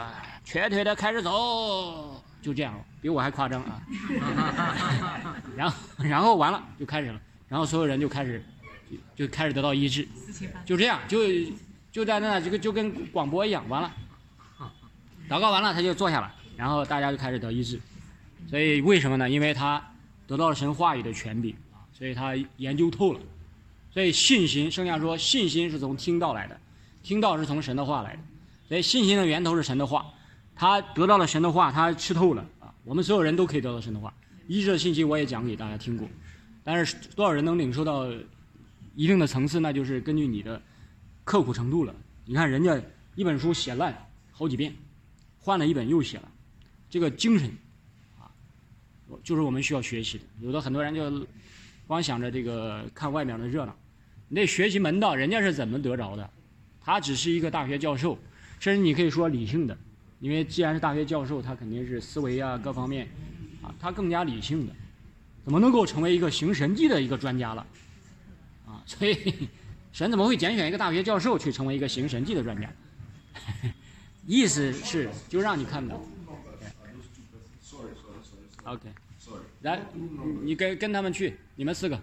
瘸腿的开始走，就这样，比我还夸张啊。然后然后完了就开始了，然后所有人就开始就就开始得到医治，就这样就就在那这个就跟广播一样，完了，祷告完了他就坐下了，然后大家就开始得医治。所以为什么呢？因为他得到了神话语的权柄啊，所以他研究透了。所以信心，圣经说信心是从听道来的，听道是从神的话来的。所以信心的源头是神的话，他得到了神的话，他吃透了啊。我们所有人都可以得到神的话。医治的信息我也讲给大家听过，但是多少人能领受到一定的层次，那就是根据你的刻苦程度了。你看人家一本书写烂好几遍，换了一本又写了，这个精神啊，就是我们需要学习的。有的很多人就光想着这个看外面的热闹，你得学习门道，人家是怎么得着的？他只是一个大学教授，甚至你可以说理性的，因为既然是大学教授，他肯定是思维啊各方面啊，他更加理性的，怎么能够成为一个行神迹的一个专家了？啊，所以神怎么会拣选一个大学教授去成为一个行神迹的专家？意思是就让你看到。OK， 来，你跟跟他们去，你们四个。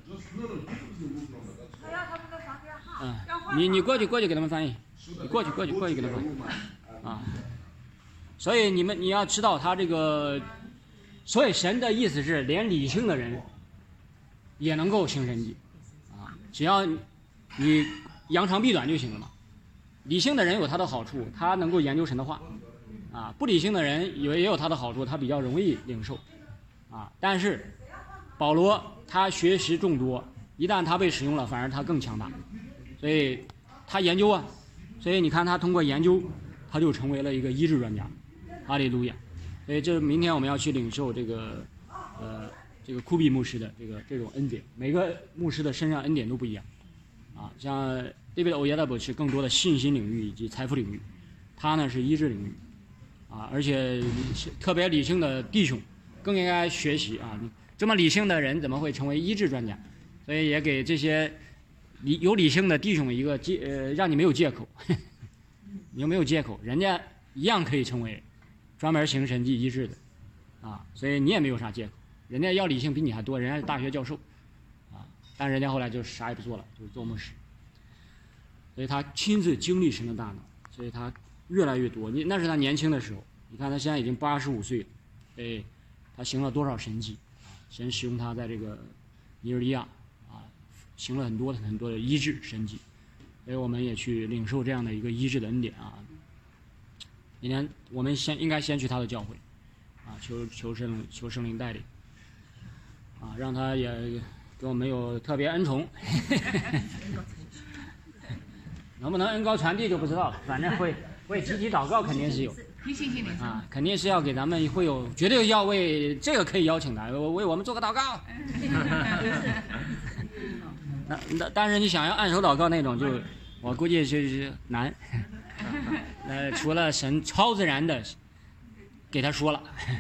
嗯，你你过去过去给他们翻译，你过去过去过去给他们翻译啊。所以你们你要知道他这个，所以神的意思是连理性的人也能够行神迹啊，只要你扬长避短就行了嘛。理性的人有他的好处，他能够研究神的话啊，不理性的人也也有他的好处，他比较容易领受啊。但是保罗他学识众多，一旦他被使用了，反而他更强大，所以他研究啊，所以你看他通过研究，他就成为了一个医治专家，哈利路亚。所以这明天我们要去领受这个呃这个库比牧师的这个这种恩典，每个牧师的身上恩典都不一样啊，像这边的欧耶大伯是更多的信心领域以及财富领域，他呢是医治领域啊，而且特别理性的弟兄更应该学习啊，这么理性的人怎么会成为医治专家？所以也给这些理有理性的弟兄一个借呃，让你没有借口，你又没有借口，人家一样可以成为专门行神迹医治的啊，所以你也没有啥借口，人家要理性比你还多，人家是大学教授啊，但人家后来就啥也不做了，就是做牧师。所以他亲自经历神的大能，所以他越来越多。你那是他年轻的时候，你看他现在已经八十五岁了，哎，他行了多少神迹？神使用他在这个尼日利亚啊，行了很多很多的医治神迹，所以我们也去领受这样的一个医治的恩典啊。今天我们先应该先去他的教会啊，求求圣求圣灵带领啊，让他也给我们有特别恩宠。能不能恩高传递就不知道了，反正会为集体祷告肯定是有啊，肯定是要给咱们会有，绝对要为这个可以邀请的，为我们做个祷告。那那但是你想要按手祷告那种就，我估计就是难。呃，除了神超自然的给他说了，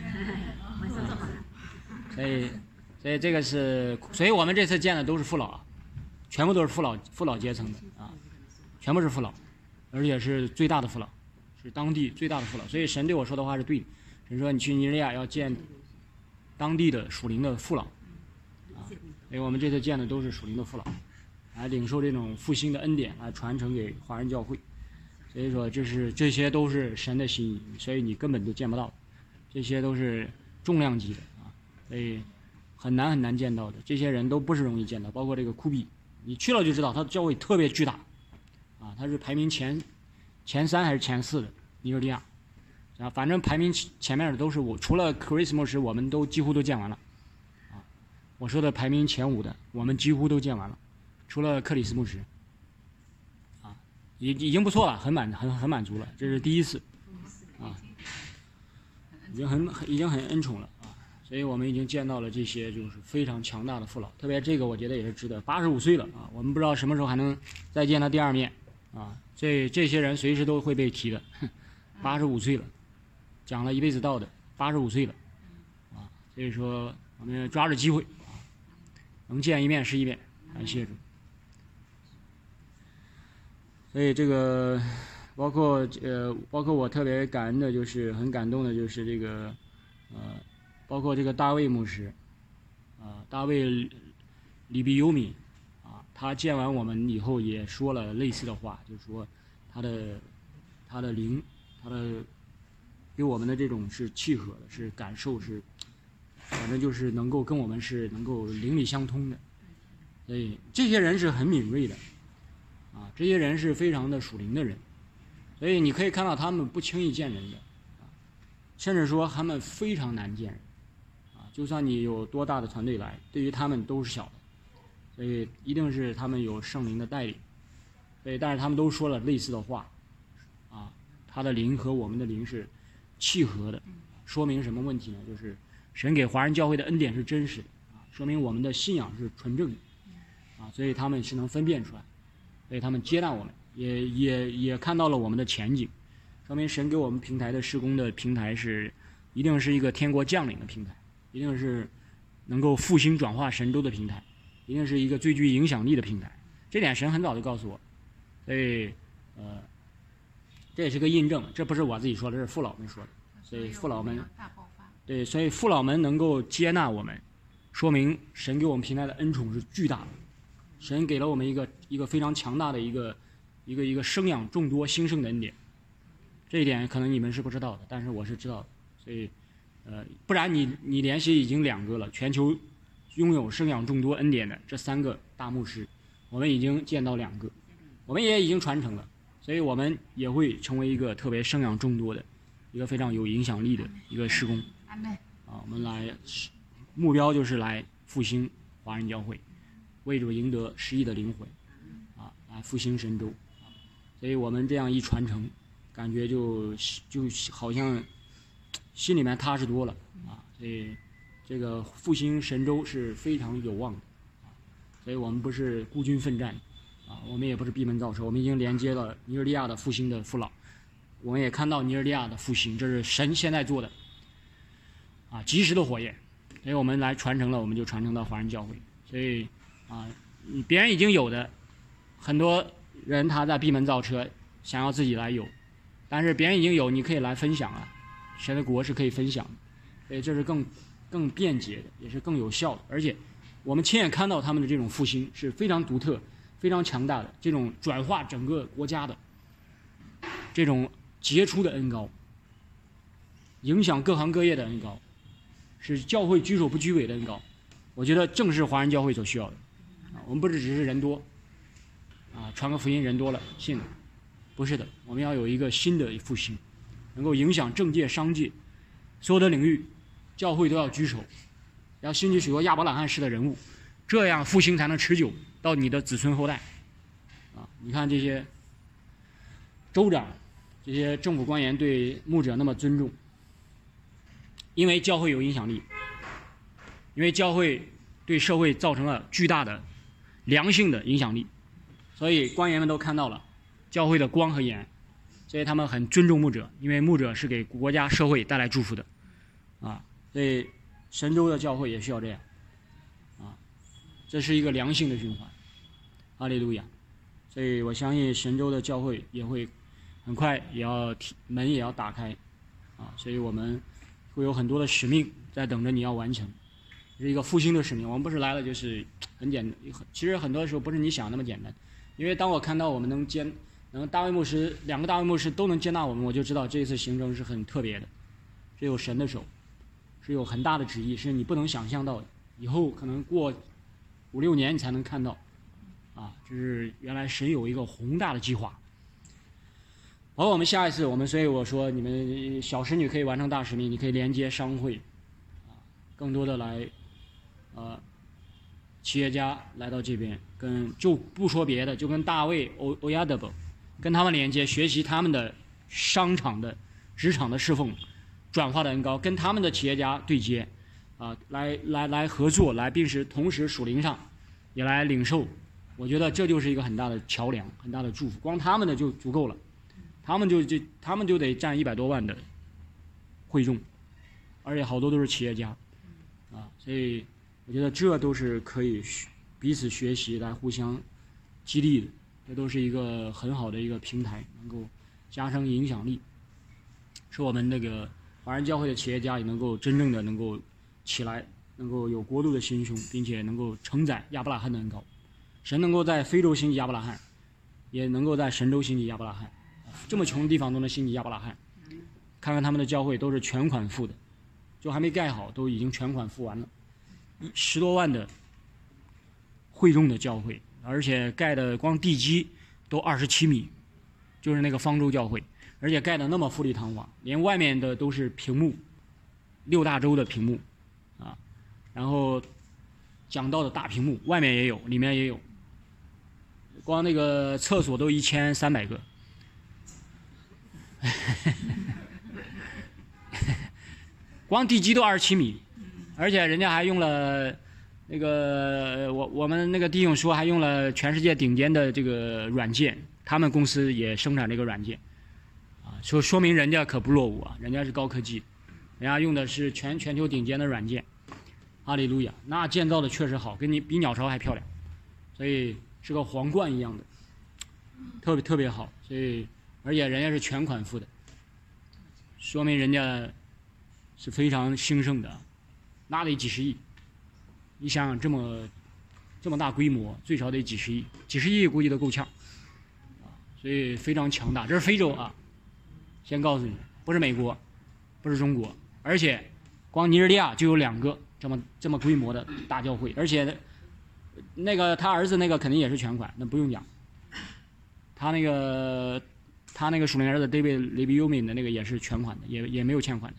所以所以这个是，所以我们这次见的都是父老，全部都是父老父老阶层的啊。全部是父老，而且是最大的父老，是当地最大的父老。所以神对我说的话是对的。神说你去尼日利亚要见当地的属灵的父老，啊，所以我们这次见的都是属灵的父老，来领受这种复兴的恩典，来传承给华人教会。所以说这是这些都是神的心意，所以你根本就见不到，这些都是重量级的啊，所以很难很难见到的。这些人都不是容易见到，包括这个库比，你去了就知道，他的教会特别巨大。啊，他是排名前前三还是前四的尼日利亚，啊，反正排名前面的都是我，除了克里斯牧师，我们都几乎都见完了，啊，我说的排名前五的，我们几乎都见完了，除了克里斯牧师，啊，已已经不错了，很满很很满足了，这是第一次，啊，已经很已经很恩宠了啊，所以我们已经见到了这些就是非常强大的父老，特别这个我觉得也是值得，八十五岁了啊，我们不知道什么时候还能再见他第二面。啊，这这些人随时都会被提的，八十五岁了，讲了一辈子道的，八十五岁了，啊，所以说我们抓着机会，啊，能见一面是一面，感谢主。所以这个包括呃，包括我特别感恩的就是很感动的就是这个呃，包括这个大卫牧师啊、呃，大卫里比尤米啊，他见完我们以后也说了类似的话，就是说他的他的灵，他的给我们的这种是契合的，是感受是，反正就是能够跟我们是能够灵里相通的。所以这些人是很敏锐的啊，这些人是非常的属灵的人，所以你可以看到他们不轻易见人的啊，甚至说他们非常难见人啊，就算你有多大的团队来，对于他们都是小的，所以一定是他们有圣灵的带领。所以但是他们都说了类似的话啊，他的灵和我们的灵是契合的，说明什么问题呢？就是神给华人教会的恩典是真实的啊，说明我们的信仰是纯正的啊，所以他们是能分辨出来，所以他们接纳我们，也也也看到了我们的前景，说明神给我们平台的事工的平台是一定是一个天国降临的平台，一定是能够复兴转化神州的平台，一定是一个最具影响力的平台。这点神很早就告诉我，所以呃，这也是个印证，这不是我自己说的，这是父老们说的，所以父老们对，所以父老们能够接纳我们，说明神给我们平台的恩宠是巨大的。神给了我们一个一个非常强大的一个一个一个生养众多兴盛的恩典，这一点可能你们是不知道的，但是我是知道的。所以，呃，不然你你联系已经两个了，全球拥有生养众多恩典的这三个大牧师，我们已经见到两个，我们也已经传承了，所以我们也会成为一个特别生养众多的，一个非常有影响力的一个施工。啊，我们来目标就是来复兴华人教会。为主赢得十亿的灵魂，啊，来复兴神州，啊，所以我们这样一传承，感觉就就好像心里面踏实多了啊。所以这个复兴神州是非常有望的啊。所以我们不是孤军奋战啊，我们也不是闭门造车，我们已经连接了尼日利亚的复兴的父老，我们也看到尼日利亚的复兴，这是神现在做的啊，及时的火焰。所以我们来传承了，我们就传承到华人教会，所以。啊，别人已经有的，很多人他在闭门造车，想要自己来有，但是别人已经有，你可以来分享啊，神的国是可以分享的，所以这是更更便捷的，也是更有效的，而且我们亲眼看到他们的这种复兴是非常独特、非常强大的，这种转化整个国家的这种杰出的恩膏，影响各行各业的恩膏，是教会居首不居尾的恩膏，我觉得正是华人教会所需要的。我们不是只是人多，啊，传个福音人多了信了，不是的，我们要有一个新的复兴，能够影响政界、商界所有的领域，教会都要居首，要兴起许多亚伯拉罕式的人物，这样复兴才能持久到你的子孙后代。啊，你看这些州长、这些政府官员对牧者那么尊重，因为教会有影响力，因为教会对社会造成了巨大的良性的影响力，所以官员们都看到了教会的光和盐，所以他们很尊重牧者，因为牧者是给国家社会带来祝福的，啊，所以神州的教会也需要这样，啊，这是一个良性的循环，哈利路亚。所以我相信神州的教会也会很快也要门也要打开，啊，所以我们会有很多的使命在等着你要完成。是一个复兴的使命，我们不是来了就是很简单，其实很多时候不是你想那么简单。因为当我看到我们能接，能大卫牧师两个大卫牧师都能接纳我们，我就知道这一次行程是很特别的，是有神的手，是有很大的旨意，是你不能想象到的。以后可能过五六年你才能看到，啊，就是原来神有一个宏大的计划。好，我们下一次我们所以我说你们小使女可以完成大使命，你可以连接商会，啊，更多的来。呃，企业家来到这边，跟就不说别的，就跟大卫欧欧亚德伯，跟他们连接，学习他们的商场的、职场的侍奉，转化的恩膏，跟他们的企业家对接，啊、呃，来来来合作，来并时同时属灵上也来领受，我觉得这就是一个很大的桥梁，很大的祝福。光他们的就足够了，他们就就他们就得占一百多万的会众，而且好多都是企业家，啊，所以。我觉得这都是可以彼此学习来互相激励的，这都是一个很好的一个平台，能够加深影响力，使我们那个华人教会的企业家也能够真正的能够起来，能够有国度的心胸，并且能够承载亚伯拉罕的恩膏。神能够在非洲兴起亚伯拉罕，也能够在神州兴起亚伯拉罕，这么穷的地方都能兴起亚伯拉罕。看看他们的教会都是全款付的，就还没盖好都已经全款付完了，十多万的会众的教会，而且盖的光地基都二十七米，就是那个方舟教会，而且盖的那么富丽堂皇，连外面的都是屏幕，六大洲的屏幕啊，然后讲道的大屏幕，外面也有，里面也有，光那个厕所都一千三百个。光地基都二十七米，而且人家还用了那个我我们那个弟兄说还用了全世界顶尖的这个软件，他们公司也生产这个软件，啊，说说明人家可不落伍啊，人家是高科技，人家用的是全全球顶尖的软件，哈利路亚，那建造的确实好，跟你比鸟巢还漂亮，所以是个皇冠一样的，特别特别好，所以而且人家是全款付的，说明人家是非常兴盛的，那得几十亿。你想想这么这么大规模，最少得几十亿，几十亿估计都够呛，啊，所以非常强大。这是非洲啊，先告诉你，不是美国，不是中国，而且光尼日利亚就有两个这么这么规模的大教会，而且那个他儿子那个肯定也是全款，那不用讲，他那个他那个属灵儿子 David 雷比尤敏的那个也是全款的，也也没有欠款的。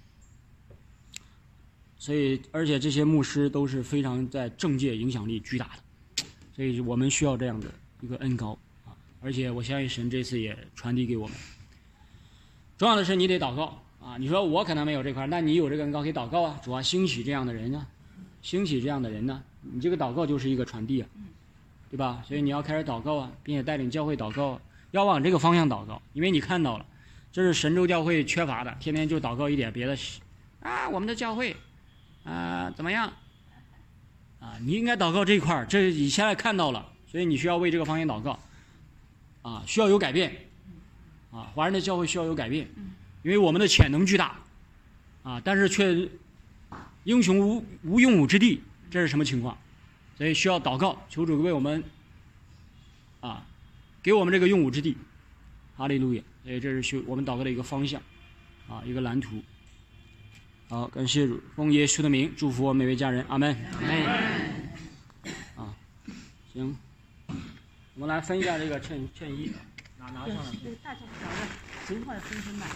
所以，而且这些牧师都是非常在政界影响力巨大的，所以我们需要这样的一个恩膏啊！而且我相信神这次也传递给我们。重要的是你得祷告啊！你说我可能没有这块，那你有这个恩膏可以祷告啊！主啊，兴起这样的人呢、啊，兴起这样的人呢、啊，你这个祷告就是一个传递啊，对吧？所以你要开始祷告啊，并且带领教会祷告，要往这个方向祷告，因为你看到了，这是神州教会缺乏的，天天就祷告一点别的啊，我们的教会。啊、呃，怎么样？啊，你应该祷告这一块儿，这你现在看到了，所以你需要为这个方向祷告。啊，需要有改变。啊，华人的教会需要有改变，因为我们的潜能巨大，啊，但是却英雄无无用武之地，这是什么情况？所以需要祷告，求主为我们，啊，给我们这个用武之地。哈利路亚！所以这是需我们祷告的一个方向，啊，一个蓝图。好，感谢主，奉耶稣的名祝福我每位家人，阿门。阿门。啊，行，我们来分一下这个衬衬衣，拿拿上来。 对，大小小的，尽快分分吧。